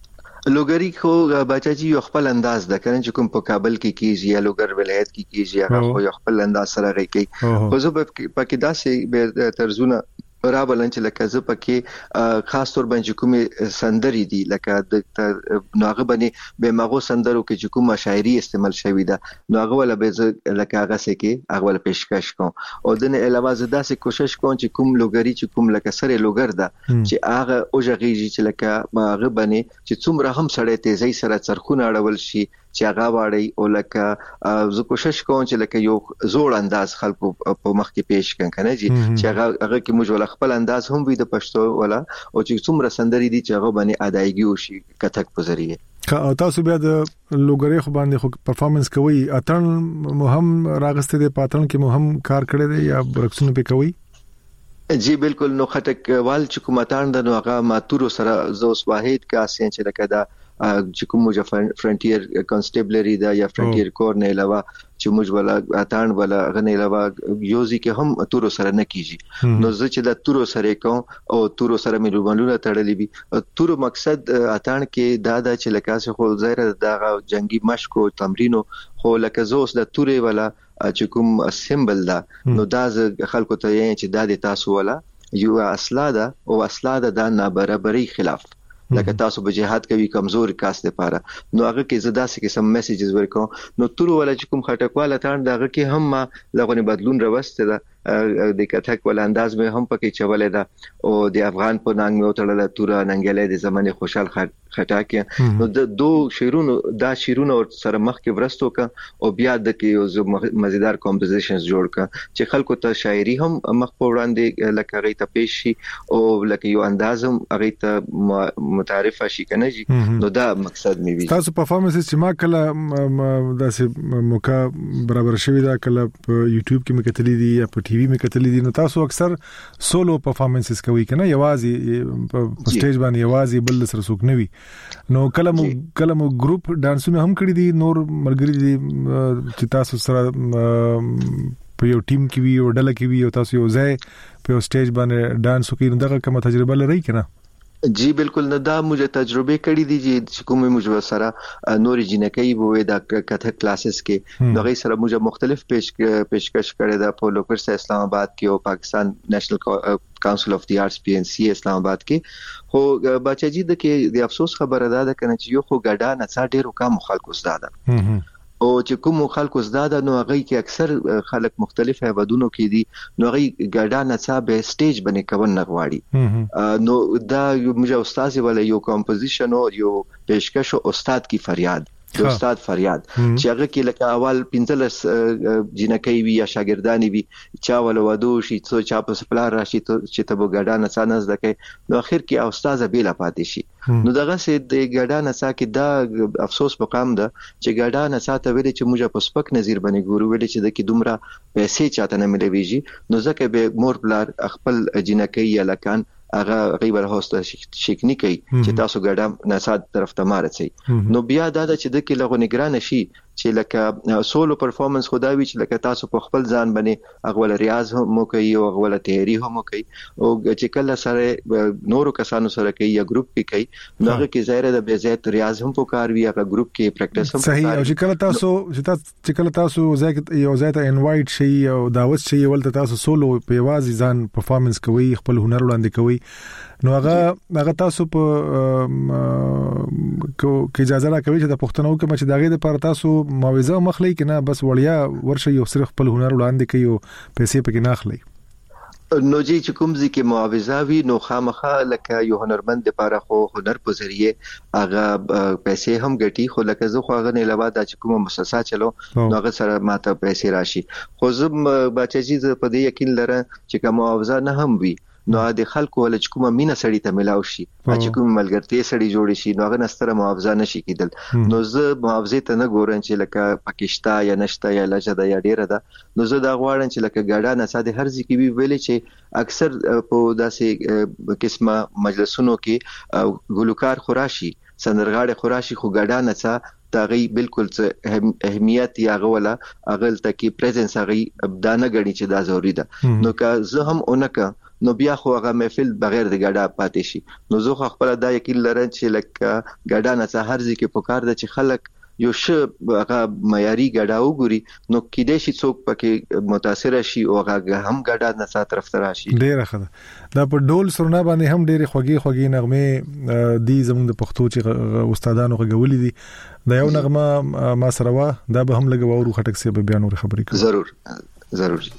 لوګری خو بچاجي یو خپل انداز د کړي چې کوم په کابل کې کیږي یا لوګر ولایت کې کیږي هغه یو خپل انداز سره کوي خو زه په کې داسې به طرزونه رابلن چې لکه زه پکې خاص تور باندې کومه سندري دي لکه د نوغه باندې به مغو سندرو کې چې کومه شاعري استعمال شوی ده نوغه ولا به لکه هغه سه کې هغه ول پیشکش کوم او د نه علاوه زه داسې کوشش کوم چې کوم لوګری چې کوم لکه سره لوګر ده چې هغه اوجغیږي چې لکه ماغه باندې چې څومره هم سړی تیزی سره چرخونه اړول شي چې هغه واړی او لکه زه کوشش کوم چې لکه یو زوړ انداز خلکو په مخ کې پیش کړم کنه چې هغه کې موږ ول خپل انداز هم وي د پښتو ولا او چې څومره سندري دي چې هغه باندې ادایګي وشي کتک په ذریعہ او تاسو بیا د لوګری خو باندې خو پرفارمنس کوي اتن مهم راغسته دي پاتن کې مهم کار کړی دی یا رقصونه په کوي جی بالکل نو خټک وال چې کومتان د نو هغه ماتورو سره زوس واحد کا سین چې لکه دا چې کوم موږ فرنټیر کانسټیبلری دا یا فرنټیر کور نه علاوه چې موږ ولا اتان ولا غنه علاوه یوزي کې هم تورو سره نه کیږي نو زه چې د تورو سره کوم او تورو سره مې روبانونه تړلې بي تورو مقصد اتان کې دا چې لکه خو ظاهر دا جنگي مشق او تمرینو خو لکه زوس د تورې ولا چې کوم سیمبل دا نو دا خلکو ته یې چې دا د تاسو ولا یو اسلاده او اسلاده د نابرابرۍ خلاف لکه تاسو به جهاد کوي کمزور کاس لپاره نو هغه کې زدا سې قسم میسیجز ورکوم نو تور ولا چې کوم خټکواله تان دغه کې هم لغونی بدلون راوسته ده د کتک ول انداز مې هم پکې چولې ده او د افغان په ننګ مې وتړل تور ننګلې د زمانه خوشحال خټاکه نو د دو شیرونو دا شیرونو سره مخ کې ورستو کا او بیا د کې یو مزیدار کمپوزیشنز جوړ کا چې خلکو ته شاعري هم مخ په وړاندې لکه غي ته پیش شي او لکه یو اندازم غي ته متعارف شي کنه جی نو دا مقصد مې وي تاسو پرفارمنس چې ما کله داسې موقع برابر شوی دا کله په یوټیوب کې مې کتلې دي یا په ټي وي مې کتلې دي نو تاسو اکثر سولو پرفارمنسز کوي کنه یوازې په سټیج باندې یوازې بل سره څوک نه وي نو کله مو ګروپ ډانسونه هم کړی دي نور ملګری دي چې تاسو سره په یو ټیم کې وي او ډله کې وي او تاسو یو ځای په سټیج باندې ډانس کوي نو دغه کومه تجربه لرئ کنه جی بالکل نه دا موږ تجربه کړې دي چې کومه موږ سره نور جنکۍ وې دا کته کلاسز کې نو غي سره موږ مختلف پیشکش کړې ده په لوکرس اسلام آباد کې او پاکستان نېشنل کونسل اف دی آرټس پی ان سی اسلام آباد کې خو بچا جی د کې د افسوس خبره ده کنه چې یو خو ګډا نه څا ډیرو کم خلکو زده او چې کوم خلکو زده نو هغه کې اکثر خلک مختلف هیوادونو کې دي نو هغه ګډا نڅا به سټیج باندې کول نه غواړي نو دا موږ استاد ولا یو کمپوزیشن او یو پیشکش او استاد کی فریاد د استاد فریاد چې هغه کې لکه اول 15 جنکۍ وی یا شاګردانی وی چا ول ودو شي څو چا په سپلار راشي چې ته ګډا نڅا نه زده کې نو اخر کې استاد بیل پاتې شي نو دغه سه د ګډا نڅا کې دا افسوس مقام ده چې ګډا نڅا ته ویل چې موږ په سپک نظر باندې ګورو ویل چې د کې دومره پیسې چاته نه ملويږي نو ځکه به مور بلار خپل جنکۍ یا لکان هغه غیبر هوسته شکنی کوي چې تاسو ګډا نصاد طرف ته مارڅي نو بیا دا چې د کې لغو نگران شي چې لکه سولو پرفورمنس خداوي چې لکه تاسو په خپل ځان باندې اغول ریاض هم کوي او اغول تیاری هم کوي او چې کله سره نورو کسانو سره کوي یا ګروپ کې کوي نو هغه کې ظاهر ده به زیات ریاض هم پکار وي هغه ګروپ کې پریکټیس هم صحیح او چې کله تاسو یو ځای ته انوایټ شي او دعوت شي ولته تاسو سولو په واځي ځان پرفورمنس کوي خپل هنر وړاندې کوي نو هغه تاسو په کې اجازه راکوي چې د پښتنو کې مچ داګه د پر تاسو موعظه مخلي کنه بس وړیا ورشي یو صرف خپل هنر وړاندې کوي او پیسې پکې نه اخلي نو جی چې کوم ځکه معاوضه وی نو خامخه لکه یو هنرمند لپاره خو هنر په ذریعه هغه پیسې هم ګټي خو لکه زه خو هغه نه علاوه د کومه مؤسسه چلو نو هغه سره ماته پیسې راشي خو زه بچی په دې یقین لرم چې کوم معاوضه نه هم وي نو د خلکو ول چې کومه مینا سړی ته ملاو شي چې کوم ملګرتي سړی جوړ شي نو هغه نستره معاوضه نشي کېدل نو زه معاوضه ته نه ګورم چې لکه پاکستان یا نشته یا لجده یا ډیره ده نو زه دا غواړم چې لکه ګډا نه ساده هر ځکه وی ویل چې اکثر په داسې قسمه مجلسونو کې ګلوکار خوراشي سندرغاړي خوراشي خو ګډا نه څه تاغي بالکل اهمیت یا غولا اغل تکي پریزنس غي ابدانه غړي چې دا ضروری ده نو که زه هم اونکه نو بیا خو هغه محفل بغیر د ګډا پاتې شي نو زه خپل دا یقین لرم چې لکه ګډا نه څه هر ځکه په کار د چې خلک یو ش هغه معیاري ګډا وګوري نو کېدې شي څوک پکې متاثر شي او هغه هم ګډا نه سات طرف ته راشي ډیره ښه دا په ډول سرنا باندې هم ډیره خوږی نغمه دی زموږ د پښتو چې استادانو غوولې دي دا یو نغمه ما سره وا دا به هم لګو او خټک سي به بیان ور خبرې کوي ضرور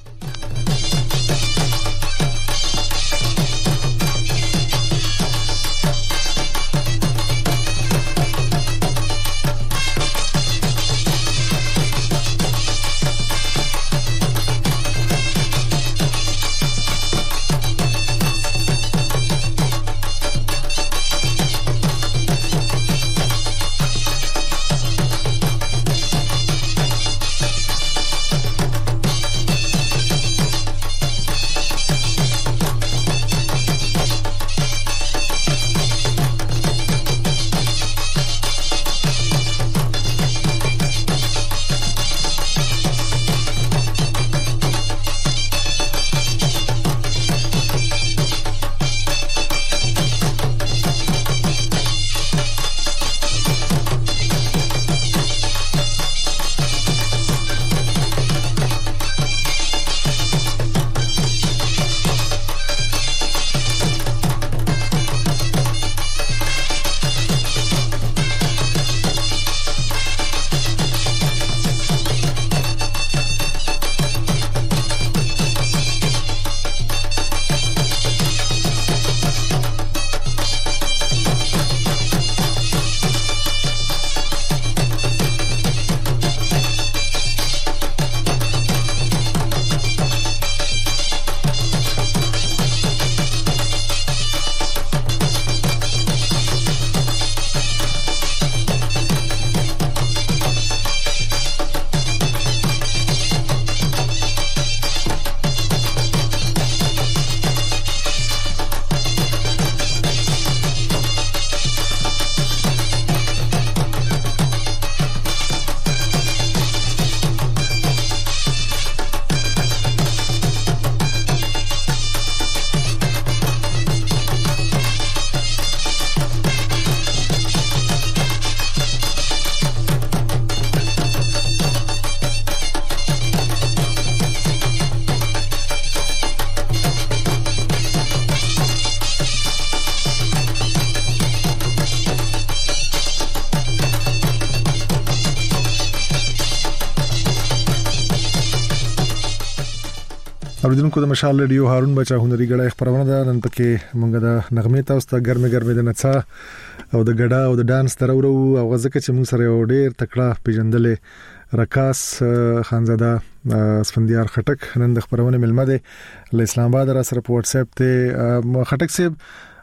اوریدونکو د مشال ریډیو هارون بچا هنري غړای خبرونه ده نن پکې مونږ د نغمه تاسو ته ګرمه د نڅا او د غډا او د ډانس ترورو او غزکه چې مونږ سره یو ډیر تکړه پیژندلې رکاس خانزاده اسفندیار خټک نن د خبرونه ملمه ده له اسلام آباد را سره په واتس اپ ته خټک صاحب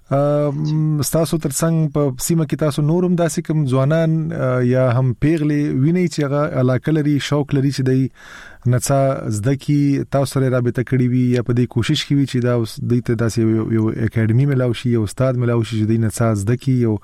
ستاسو ترڅنګ په سیمه کې تاسو نورم داسې کوم ځوانان یا هم پیغلې ویني چې هغه علاقه لري شوق لري چې د نڅا زده کی تاسو سره رابطه کړې وي یا په دې کوشش کوي چې دا اوس د ته داسې یو اکیډمي ملاوي شي یو استاد ملاوي شي چې د نڅا زده کی یو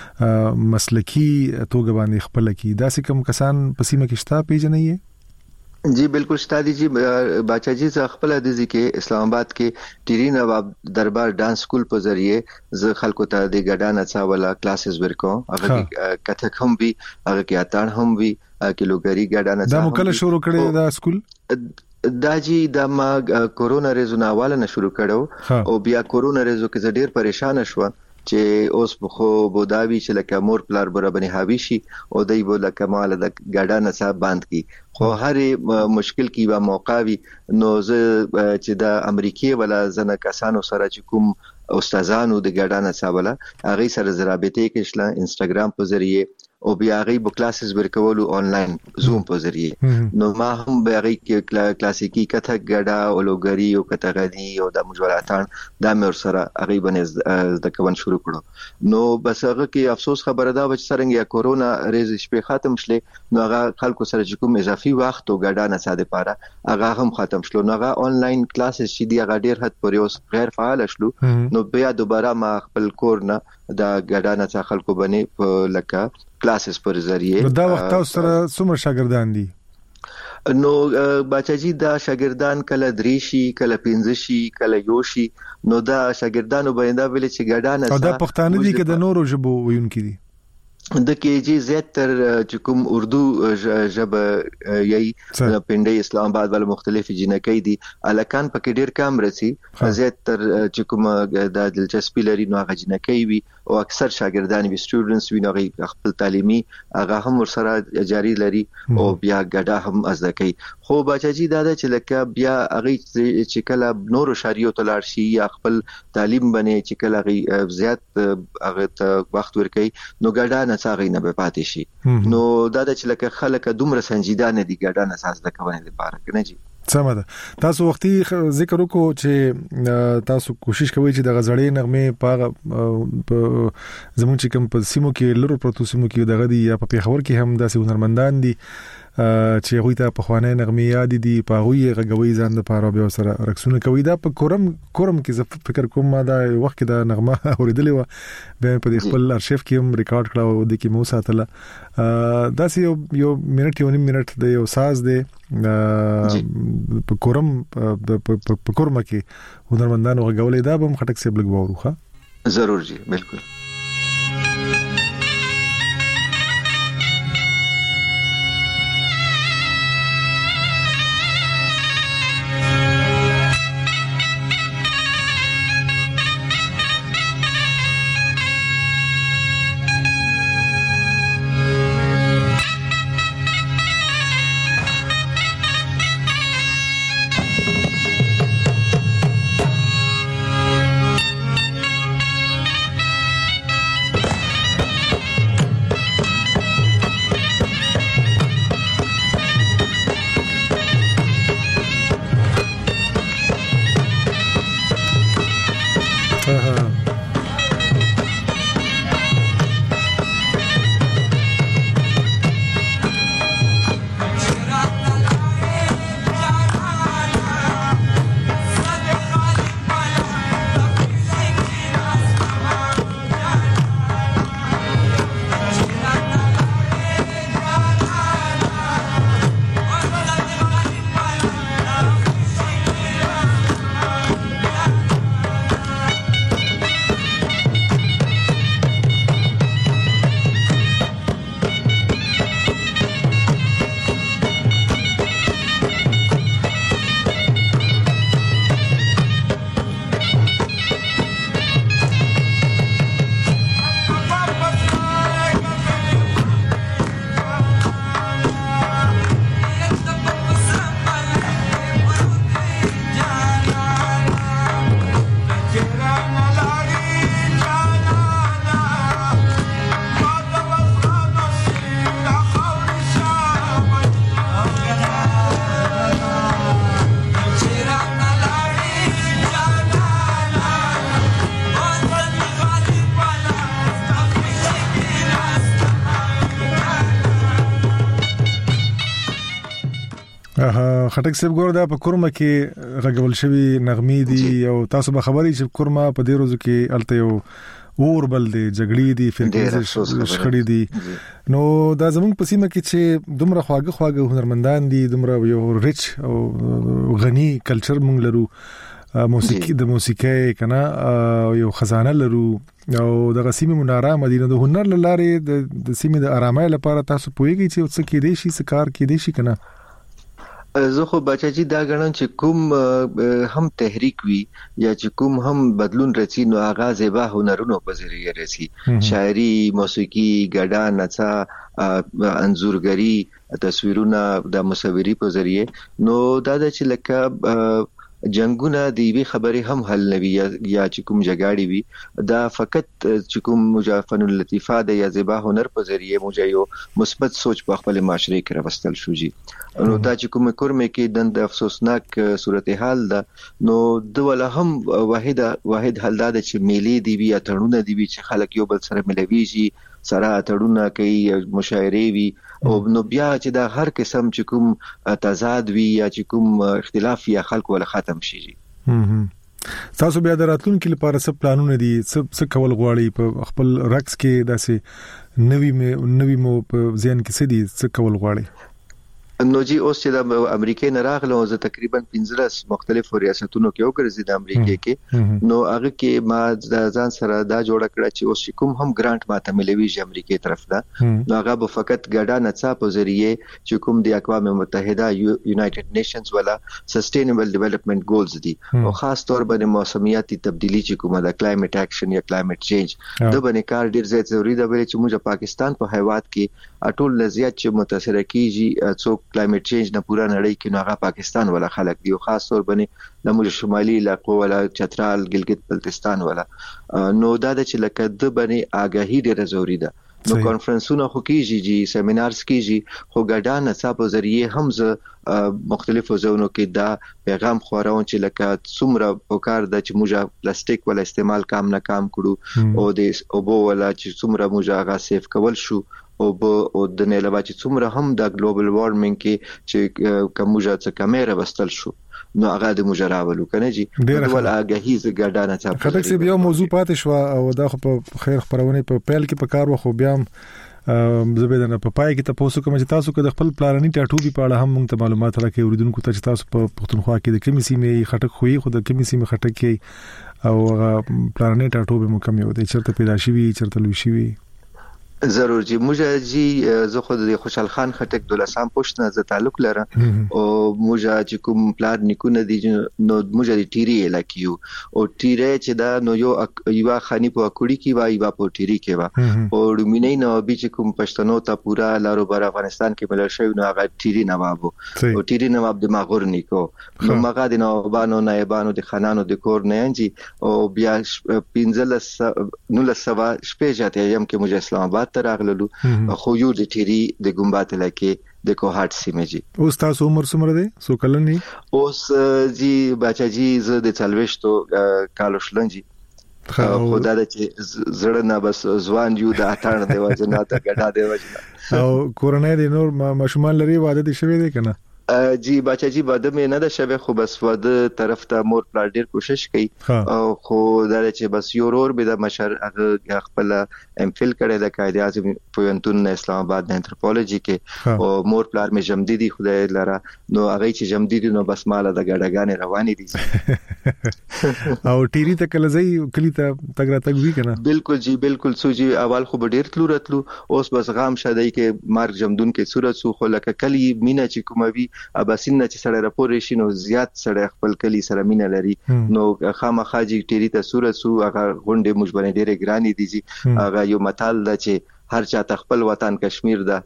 مسلکی توګه باندې خپل کی داسې کوم کسان په سیمه کې شته پیژنې जी बिल्कुल स्टादी जी बाचा जी से खपल हदीजी के इस्लामाबाद के टिरी नवाब दरबार डांस स्कूल पर जरिए ज खलको ता दे गडा नचा वाला क्लासेस वर्को अगर कथक हम भी अगर के आतान हम भी किलोगरी गडा नचा دا مکل شروع کړی دا سکول دا جی د ما کورونا ریزونه والا نه شروع کړو او بیا کورونا ریزو کې ډیر پریشان شو چې اوس خو بوداوی چې لکه مور پلار برابرني حاوی شي او دای بو لکه مال د ګډا نصا باند کی خو هر مشکل کی و موقع وی نو چې د امریکای ولا زنه کسانو سره چې کوم استادانو د ګډا نصا ولا هغه سره زرابطه کې شله انستګرام په ذریعه او بیا غي بو کلاسز ورکولو آنلاین زوم په ذریعه نو ما هم بیا غي کلاسیکی کته ګډا او لوګری او کتغنی او د مجولاتان د مر سره هغه باندې د کوون شروع کړو نو بس هغه کې افسوس خبره ده چې څنګه یا کورونا ریز شپه ختم شله نو هغه خلکو سره چې کوم اضافي وخت او ګډا نه ساده پاره هغه هم ختم شلو نو هغه آنلاین کلاسز چې دی هغه ډیر حد پورې اوس غیر فعال شلو نو بیا دوباره ما خپل کور نه د ګډا نه خلکو باندې لکه کلاسز پر ذریعه دا وخت تاسو سره څومره شاګردان دي نو بچا جی دا شاګردان کله دریشي کله پنځشي کله یوشي نو دا شاګردانو باندې ویل چې ګډا نه او دا پښتانه دي کې د نورو ژبو ویونکي دي د کېجی زیاتر چې کوم اردو ژبه یې پنده اسلام آباد ول مختلف جنکې دي الکان پکې ډیر کم رسی زیاتر چې کوم د دلچسپي لري نو هغه جنکې وي او اکثر شاګردان وي سټوډنټس وي نو خپل تعلیمي هغه هم ورسره جاری لري او بیا ګډا هم ازده کوي خو بچی دا چې لکه بیا هغه چې کله نورو شاریو تلار شي یا خپل تعلیم باندې چې کله هغه زیات هغه ته وخت ورکړي نو ګډا څنګه نه به پاتې شي نو دا چې لکه خلک دومره سنجیدانه دي ګډا نه اساس د کوي لپاره کنه جی سمه ده تاسو وختي ذکر وکړو چې تاسو کوشش کوئ چې د غزړې نغمه په زموږ چې کوم په سیمو کې لرو پروتو سیمو کې دغه دی یا په پیښور کې هم داسې هنرمندان دي چې هغه ته په خوانه نغمه یاد دي په هغه غږوي ځان د پاره به سره رقصونه کوي دا په کورم کې زه فکر کوم ما دا وخت کې د نغمه اوریدلې و به په خپل ارشیف کې هم ریکارډ کړو او د کې مو ساتله دا یو منټ یو نیم منټ د یو ساز دی په کورم کې هنرمندانو غږولې دا به خټک سیب لګ وروخه ضرور جی بالکل خټک صاحب ګور دا په کورما کې غږول شوی نغمې دي او تاسو به خبري چې کورما په دې روزو کې الته یو اوربل دي جګړې دي فرقې شخړې دي نو دا زموږ په سیمه کې چې دومره خواږه هنرمندان دي دومره یو ریچ او غني کلچر مونږ لرو موسیقي د موسیقي کنه یو خزانه لرو او د سیمه مناره مدینه د هنر لاره د سیمه د آرامۍ لپاره تاسو پوهیږئ چې څه کې دي شي څه کار کې دي شي کنه زه خو بچاجي دا غنم چې کوم هم تحریک وي یا چې کوم هم بدلون رسي نو آغاز به هنرونو په ذریعہ رسي شاعري موسیقي ګډا نڅا انځورګری تصویرونه د مصوري په ذریعہ نو دا چې لکه جنگونه دی وی خبره هم حل نوي یا چې کوم جګړې وي دا فقط چې کوم مجافن اللطیفه د یا زبا هنر په ذریعہ موږ یو مثبت سوچ په خپل معاشره کې راوستل شو جی نو دا چې کوم کورمه کې د افسوسناک صورتحال ده نو د ولا هم واحد حل ده چې میلي دی وی اتړونه دی وی چې خلک یو بل سره ملويږي سره اتړونه کوي مشاعره وي او نو بیا چې دا هر قسم چې کوم تضاد وي یا چې کوم اختلاف یا خلک ولا ختم شي تاسو بیا دراتونکو لپاره څه پلانونه دي څه کول غواړي په خپل رقص کې داسې نوی مو په ذهن کې څه دي څه کول غواړي نو جی اوس چې د امریکای نه راغلو زه تقریبا 15 مختلفو ریاستونو کې وګرځید د امریکای کې نو هغه کې ما ځان سره دا جوړ کړ چې اوس کوم هم ګرانټ ماته ملوي امریکای طرف ده نو هغه به فقط ګډا نڅا په ذریعہ چې کوم د اقوام متحده یونایټډ نیشنز ولا سستینبل ډیولپمنٹ ګولز دي او خاص طور باندې موسمیاتي تبدیلی چې کومه د کلایمټ اکشن یا کلایمټ چینج د باندې کار ډیر زیات ضروری ده چې موږ پاکستان په هیواد کې اټول لزیات چې متاثر کیږي څوک کلایمټ چینج نه پورا نړۍ کې نو هغه پاکستان ولا خلک دی او خاص طور باندې د موږ شمالي علاقو ولا چترال ګلګت بلتستان ولا نو دا چې لکه د باندې آگاهی ډیره ضروری ده نو کانفرنسونه خو کیږي جی سیمینارز کیږي خو ګډا نڅا په ذریعہ هم مختلفو ځایونو کې دا پیغام خورون چې لکه څومره وکړ د چې موږ پلاستیک ولا استعمال کم نه کم کړو او د اوبو ولا چې څومره موږ هغه سیف کول شو او د نه علاوه چې څومره هم د ګلوبل وارمینګ کې چې کومه څه کمره وستل شو نو هغه د مجراولو کنه جی ول اگهی ز ګډانه چا خټک سی بیا موضوع پاتې شو او دا په خیر خبرونه په پیل کې په کار وخو بیا زبیدنه په پای کې تاسو کوم چې تاسو د خپل پلاننی ټاټو په اړه هم موږ ته معلومات راکې اوریدونکو ته چې تاسو په پښتونخوا کې د کمی سیمې خټک خوې خو د کمی سیمې خټک کې او پلاننی ټاټو به مو کم یو د چرته پیدا شي وي چرته لوي شي وي ضرور جی موږ جی زه خود د خوشحال خان خټک دولسام پښتنه ز تعلق لرم او موږ چې کوم پلان نکونه دي نو موږ د ټيري علاقې او ټيره چې دا نو یو خاني په کوړی کې وای وا په ټيري کې وا او رومینې نو به چې کوم پښتنو ته پورا لارو بر افغانستان کې بل شوی نو هغه ټيري نواب او ټيري نواب د ماغور نیکو نو مګه د نوابانو نایبانو د خانانو د کور نه انجي او بیا 15 نو لسوا شپه جاته یم کې موږ اسلام آباد تراغلو خو یو د ټيري د ګمبات لکه د کوهات سیمه جی اوس تاسو عمر څومره دی سو کلنی اوس جی بچا جی ز د 40 کالو شلنجی خدا د چې زړه نه بس ځوان یو د اتان دی وجنه ته ګډا دی وجنه او کورنۍ د نور مشمول لري واده دي شوی دی کنه جی بچا جی باده مې نه د شبه خو بس واده طرف ته مور پلا ډیر کوشش کوي او خو دا چې بس یو ورور به د مشر هغه خپل ام فل کړي د قائد اعظم پوینتون اسلام آباد د انثروپولوژي کې او مور پلا مې جمدیدي خدای لاره نو هغه چې جمدیدي نو بس مال د ګډګانې روانې دي او ټيري ته کله ځي کلی ته تګ را تګ وی کنه بالکل جی بالکل سوجي اول خو ډیر تلو راتلو اوس بس غام شدای کې مارک جمدون کې صورت سو خو لکه کلی مینا چې کوموي اباسین چې سره راپور شي نو زیات سره خپل کلی سره مینه لري نو خامخاجي ټيري ته صورت سو هغه غونډه مجبرې ډېرې ګرانې دي هغه یو مثال ده چې هر چا خپل وطن کشمیر ده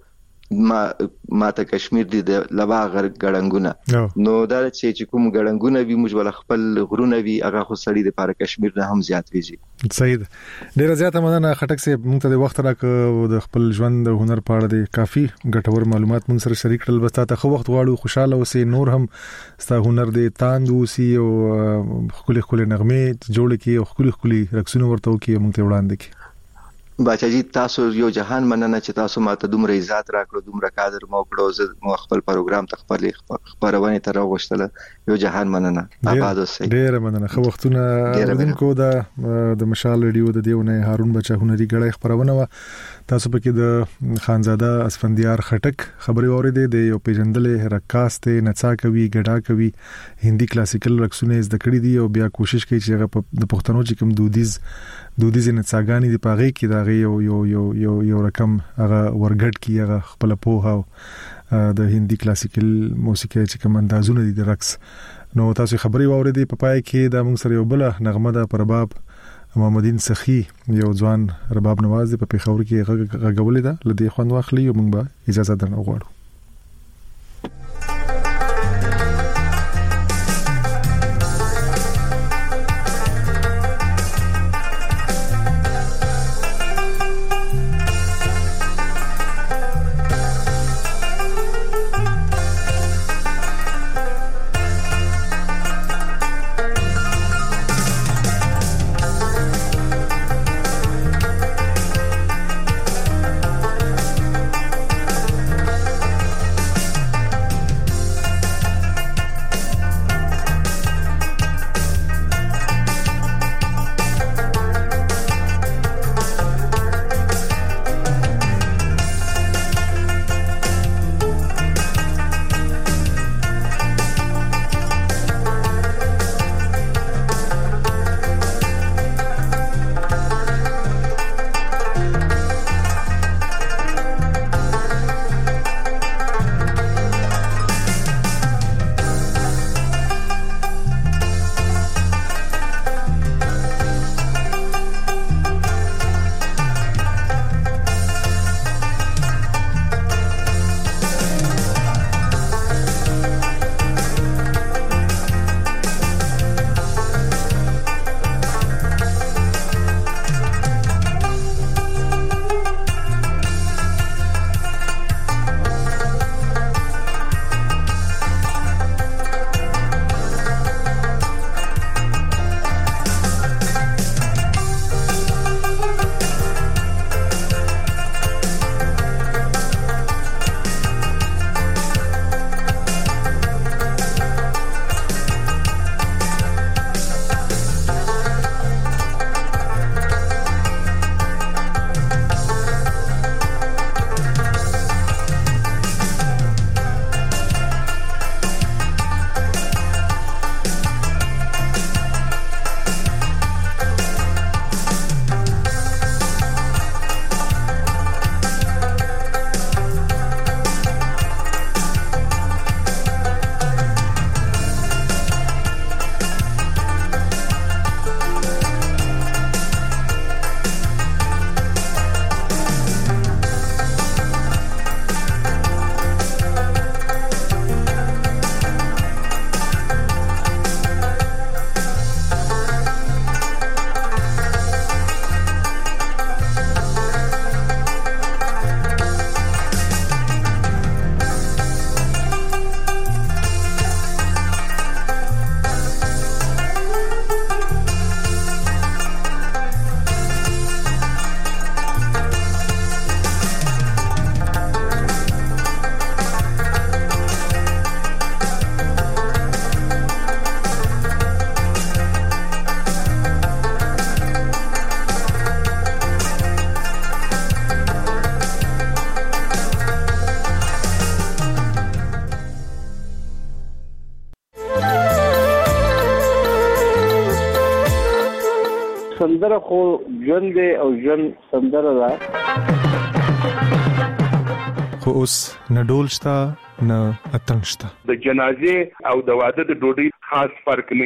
ما ته کشمیر دي د لوا غړنګونه نو دا چې کوم غړنګونه وي موږ ول خپل غرونه وي هغه خو سړی د پاره کشمیر نه هم زیات ویږي صحیح ډیر زیات مننه خټک سي موږ ته د وخت راکړ د خپل ژوند د هنر په اړه د کافي ګټور معلومات موږ سره شریک کړل بس ته خو وخت غواړو خوشاله اوسې نور هم ستا هنر د تاندو سي او خولي نغمه جوړ کی او خولي رقصونه ورته کی موږ ته وړاندې کی باچاجي تاسو یو جهان مننه چې تاسو ماته دومره عزت راکړو دومره قدر مو کړو زه خپل پروګرام ته خپل خبرونه تر غوښتله یو جهان مننه آباد اوسئ ډېر مننه خو وختونه ودونکو د مشال ریډیو د دیونه هارون بچا هنري غړی خبرونه و تاسو پکې د خانزاده اسفندیار خټک خبري اوریدې د یو پیژندلې رقاص ته نڅا کوي ګډا کوي هندي کلاسیکل رقصونه زده کړې دي او بیا کوشش کوي چې هغه د پښتنو چې کوم دودیز نڅاګانی دی پاغي کې دا یو رقم هغه ورګټ کی هغه خپل په هاو د هندي کلاسیکل موسیقي چې کوم اندازونه دي د رقص نو تاسو خبري واوریدې په پای کې د موږ سره یو بل نغمه ده پرباب محمدین سخی یو ځوان رباب نواز په پیښور کې غږولې ده لدی خوان واخلي او موږ به اجازه درنه غواړو سندره خو ژوند دی او ژوند سندره ده خو اوس نه ډول شته نه اتڼ شته د جنازې او د واده د ډوډۍ خاص فرق نه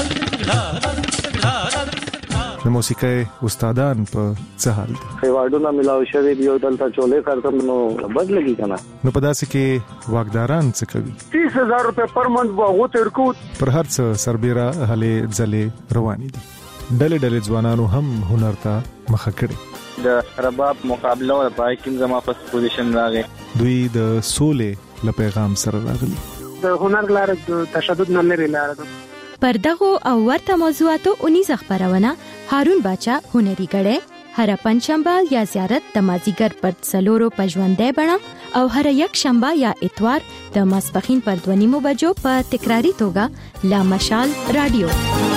د موسیقي استادان په څه حال دي خیواډونه ملاوي شوی دی او دلته چولې کارتم نو بدلږي کنه نو په داسې کې واګداران څه کوي 30000 روپے پر منث واغو تر کو پر هر څه سربېره هلي ځلې روانې دي ډلې ځوانانو هم هنر ته مخه کړي د رباب مقابله او پای کې زما په پوزیشن راغی دوی د سولې له پیغام سره راغلي د هنر لار د تشدد نه لري لار پر دغه او ورته موضوعاتو اونیز خبرونه هارون بچا هنري غړې هر پنځشنبه یا زیارت د مازیګر پر 4 په ژوندۍ بڼه او هر یک شنبه یا اتوار د ماسپخین پر 2:30 بجو په تکراری توګه لا مشال رادیو.